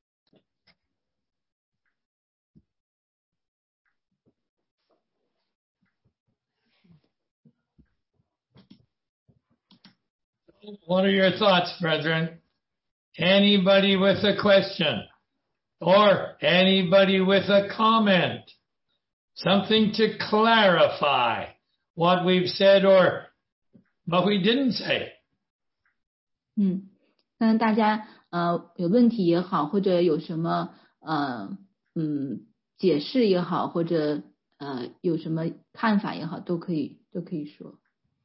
What are your thoughts, brethren? Anybody with a question or anybody with a comment? Something to clarify what we've said or what we didn't say. 看大家有问题也好，或者有什么解释也好，或者有什么看法也好，都可以说。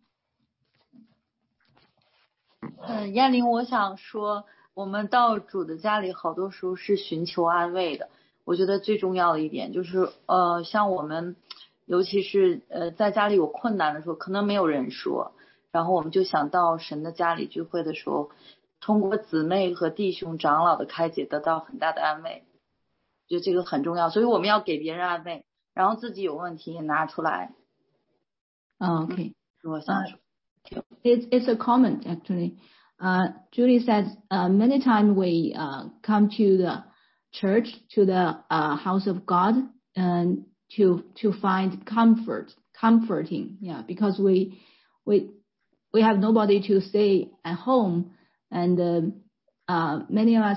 亚玲，我想说，我们到主的家里，好多时候是寻求安慰的。我觉得最重要的一点就是，像我们，尤其是在家里有困难的时候，可能没有人说， 然后我们就想到神的家里聚会的时候，通过姊妹和弟兄长老的开解得到很大的安慰，觉得这个很重要，所以我们要给别人安慰，然后自己有问题也拿出来。 Okay. 我想说 It's a comment actually. Julie says many times we come to the church, to the house of God, and to find comforting, yeah, because we have nobody to stay at home, and many of us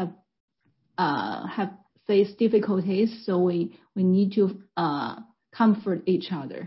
have faced difficulties, so we need to comfort each other.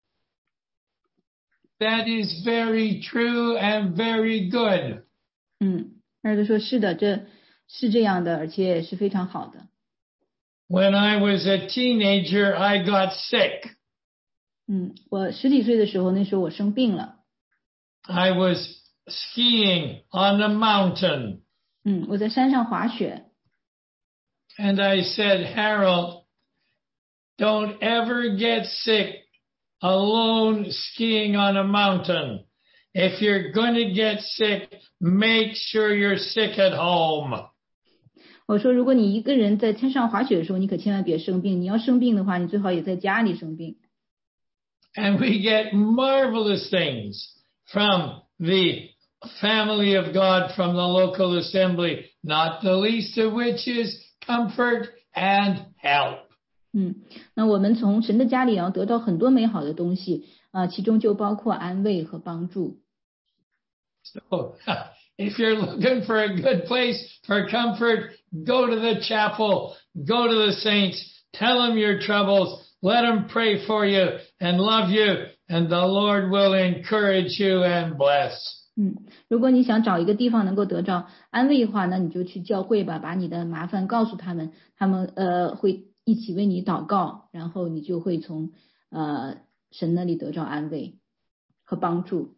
That is very true and very good. 二哥说是的，这是这样的，而且也是非常好的。 When I was a teenager, I got sick. 我10几岁的时候，那时候我生病了。 I was skiing on a mountain. 我在山上滑雪。 And I said, Harold, don't ever get sick alone skiing on a mountain. If you're going to get sick, make sure you're sick at home. 我说，如果你一个人在山上滑雪的时候，你可千万别生病。你要生病的话，你最好也在家里生病。 And we get marvelous things from the family of God, from the local assembly, not the least of which is comfort and help. 那我们从神的家里要得到很多美好的东西，其中就包括安慰和帮助。 So, if you're looking for a good place for comfort, go to the chapel, go to the saints, tell them your troubles, let them pray for you and love you, and the Lord will encourage you and bless. 如果你想找一个地方能够得到安慰的话，那你就去教会吧，把你的麻烦告诉他们，他们会一起为你祷告，然后你就会从神那里得到安慰和帮助。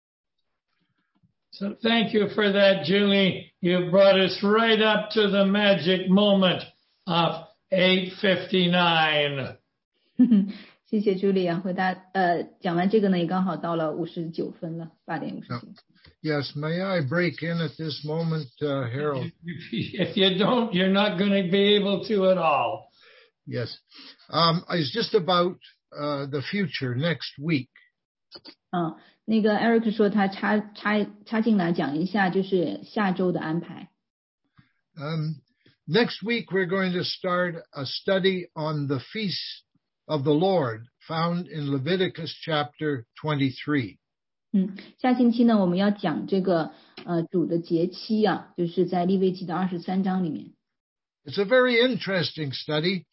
So thank you for that, Julie. You brought us right up to the magic moment of 8:59. 谢谢朱莉啊，回答讲完这个呢，也刚好到了59分了，8:59。 Yes, may I break in at this moment, Harold? If you don't, you're not going to be able to at all. Yes. It's just about the future next week. 那个 Eric 说他插进来讲一下，就是下周的安排。 Next week we're going to start a study on the feast of the Lord found in Leviticus chapter 23. 下星期呢，我们要讲这个主的节期啊，就是在利未记的23章里面。 It's a very interesting study.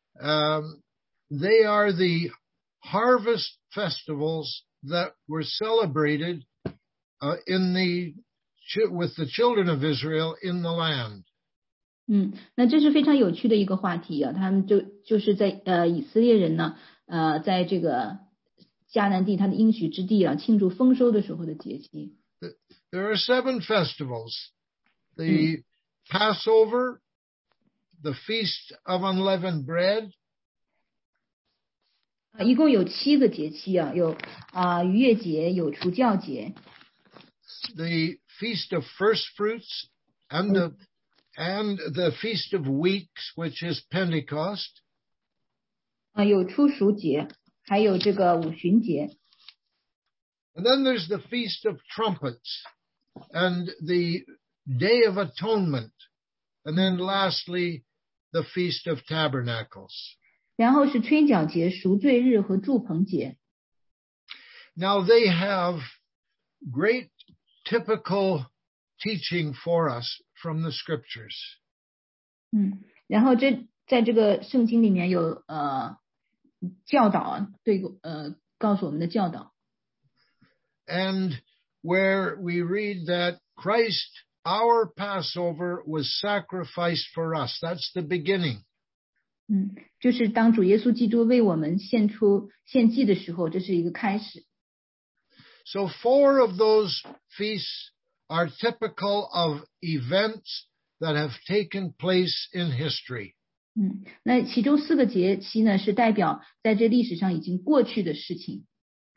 They are the harvest festivals that were celebrated with the children of Israel in the land. 那这是非常有趣的一个话题啊，他们就是在以色列人呢，在这个迦南地他的应许之地啊，庆祝丰收的时候的节期。 There are 7 festivals: the Passover, the Feast of Unleavened Bread. 一共有7个节期啊，有逾越节，有除酵节。 The Feast of First Fruits and the Feast of Weeks, which is Pentecost. 有初熟节，还有这个五旬节。 And then there's the Feast of Trumpets and the Day of Atonement. And then lastly, the Feast of Tabernacles. 然后是吹角节、赎罪日和住棚节。 Now they have great typical teaching for us from the scriptures. 然后在这个圣经里面有教导，告诉我们的教导。 And where we read that Christ, our Passover, was sacrificed for us. That's the beginning. 就是当主耶稣基督为我们献祭的时候，这是一个开始。 So 4 of those feasts are typical of events that have taken place in history. 那其中4个节期呢，是代表在这历史上已经过去的事情。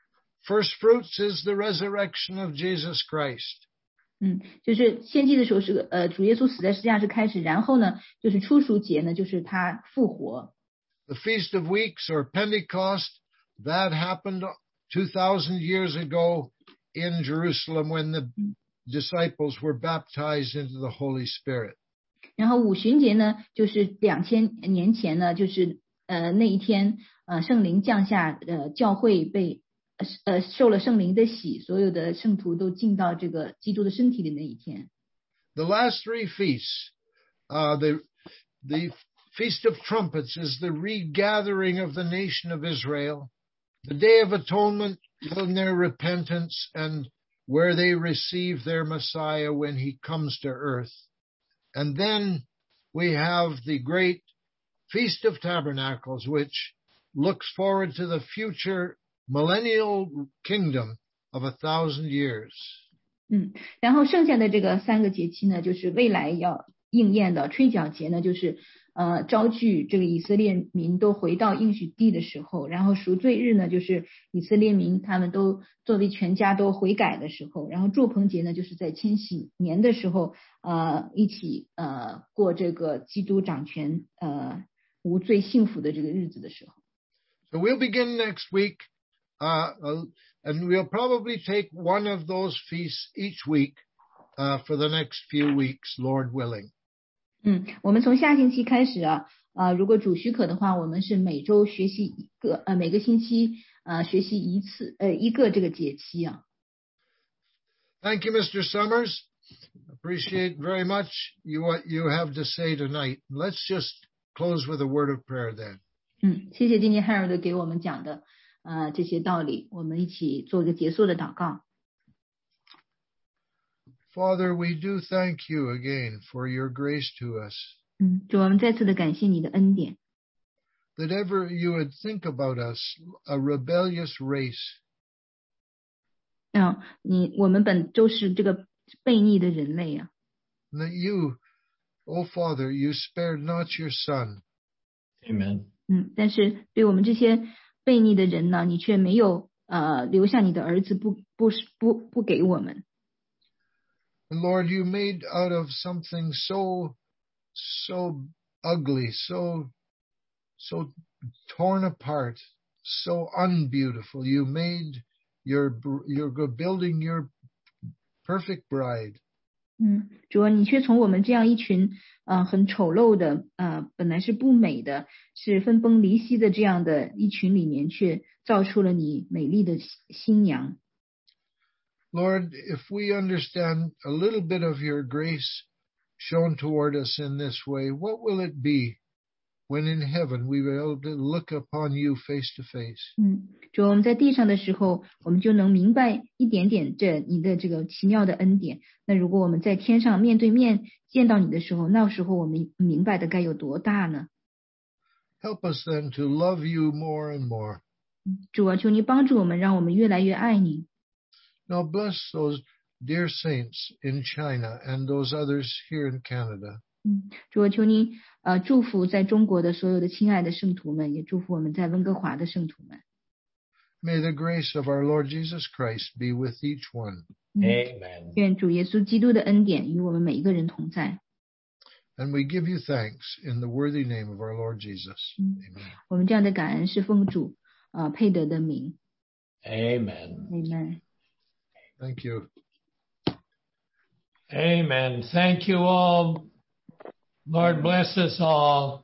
first fruits is the resurrection of Jesus Christ. 就是献祭的时候是主耶稣死在十字架是开始，然后呢就是初熟节呢就是他复活。 The Feast of Weeks or Pentecost, that happened 2,000 years ago in Jerusalem when the disciples were baptized into the Holy Spirit. 然后五旬节呢就是2000年前呢就是那一天圣灵降下教会被受了圣灵的洗，所有的圣徒都进到这个基督的身体的那一天。 The last three feasts, the Feast of Trumpets is the regathering of the nation of Israel, the Day of Atonement in their repentance and where they receive their Messiah when he comes to earth. And then we have the great Feast of Tabernacles, which looks forward to the future millennial kingdom of 1,000 years. 然后剩下的这个3个节期呢，就是未来要应验的。吹角节呢，就是招聚这个以色列民都回到应许地的时候，然后赎罪日呢，就是以色列民他们都作为全家都悔改的时候，然后祝棚节呢，就是在千禧年的时候，一起过这个基督掌权无罪幸福的这个日子的时候。 So we'll begin next week, and we'll probably take one of those feasts each week for the next few weeks, Lord willing. 我们从下星期开始如果主许可的话，我们是每周学习一个每个星期学习一次一个这个节期啊。 Thank you, Mr. Summers. Appreciate very much what you have to say tonight. Let's just close with a word of prayer then. 谢谢今天 Harold 给我们讲的这些道理，我们一起做个结束的祷告。 Father, we do thank you again for your grace to us. 主，我们再次的感谢你的恩典。 That ever you would think about us, a rebellious race. 我们本就是这个悖逆的人类啊。 That you, O Father, you spared not your son. Amen. 但是对我们这些悖逆的人呢，你却没有留下你的儿子，不给我们。 And Lord, you made out of something so ugly, so torn apart, so unbeautiful. You made you're building your perfect bride. 主啊，你却从我们这样一群很丑陋的本来是不美的，是分崩离析的这样的一群里面，却造出了你美丽的新娘。 Lord, if we understand a little bit of your grace shown toward us in this way, what will it be when in heaven we will be able to look upon you face to face? 主，我们在地上的时候，我们就能明白一点点你的这个奇妙的恩典。那如果我们在天上面对面见到你的时候，那时候我们明白的该有多大呢？ Help us then to love you more and more. 主啊，求你帮助我们，让我们越来越爱你。 Now bless those dear saints in China and those others here in Canada. 主啊，求你祝福在中国的所有的亲爱的圣徒们，也祝福我们在温哥华的圣徒们。 May the grace of our Lord Jesus Christ be with each one. Amen. 愿主耶稣基督的恩典与我们每一个人同在。 And we give you thanks in the worthy name of our Lord Jesus. Amen. 我们这样的感恩是奉主配得的名。 Amen. Amen. Thank you. Amen. Thank you all. Lord bless us all.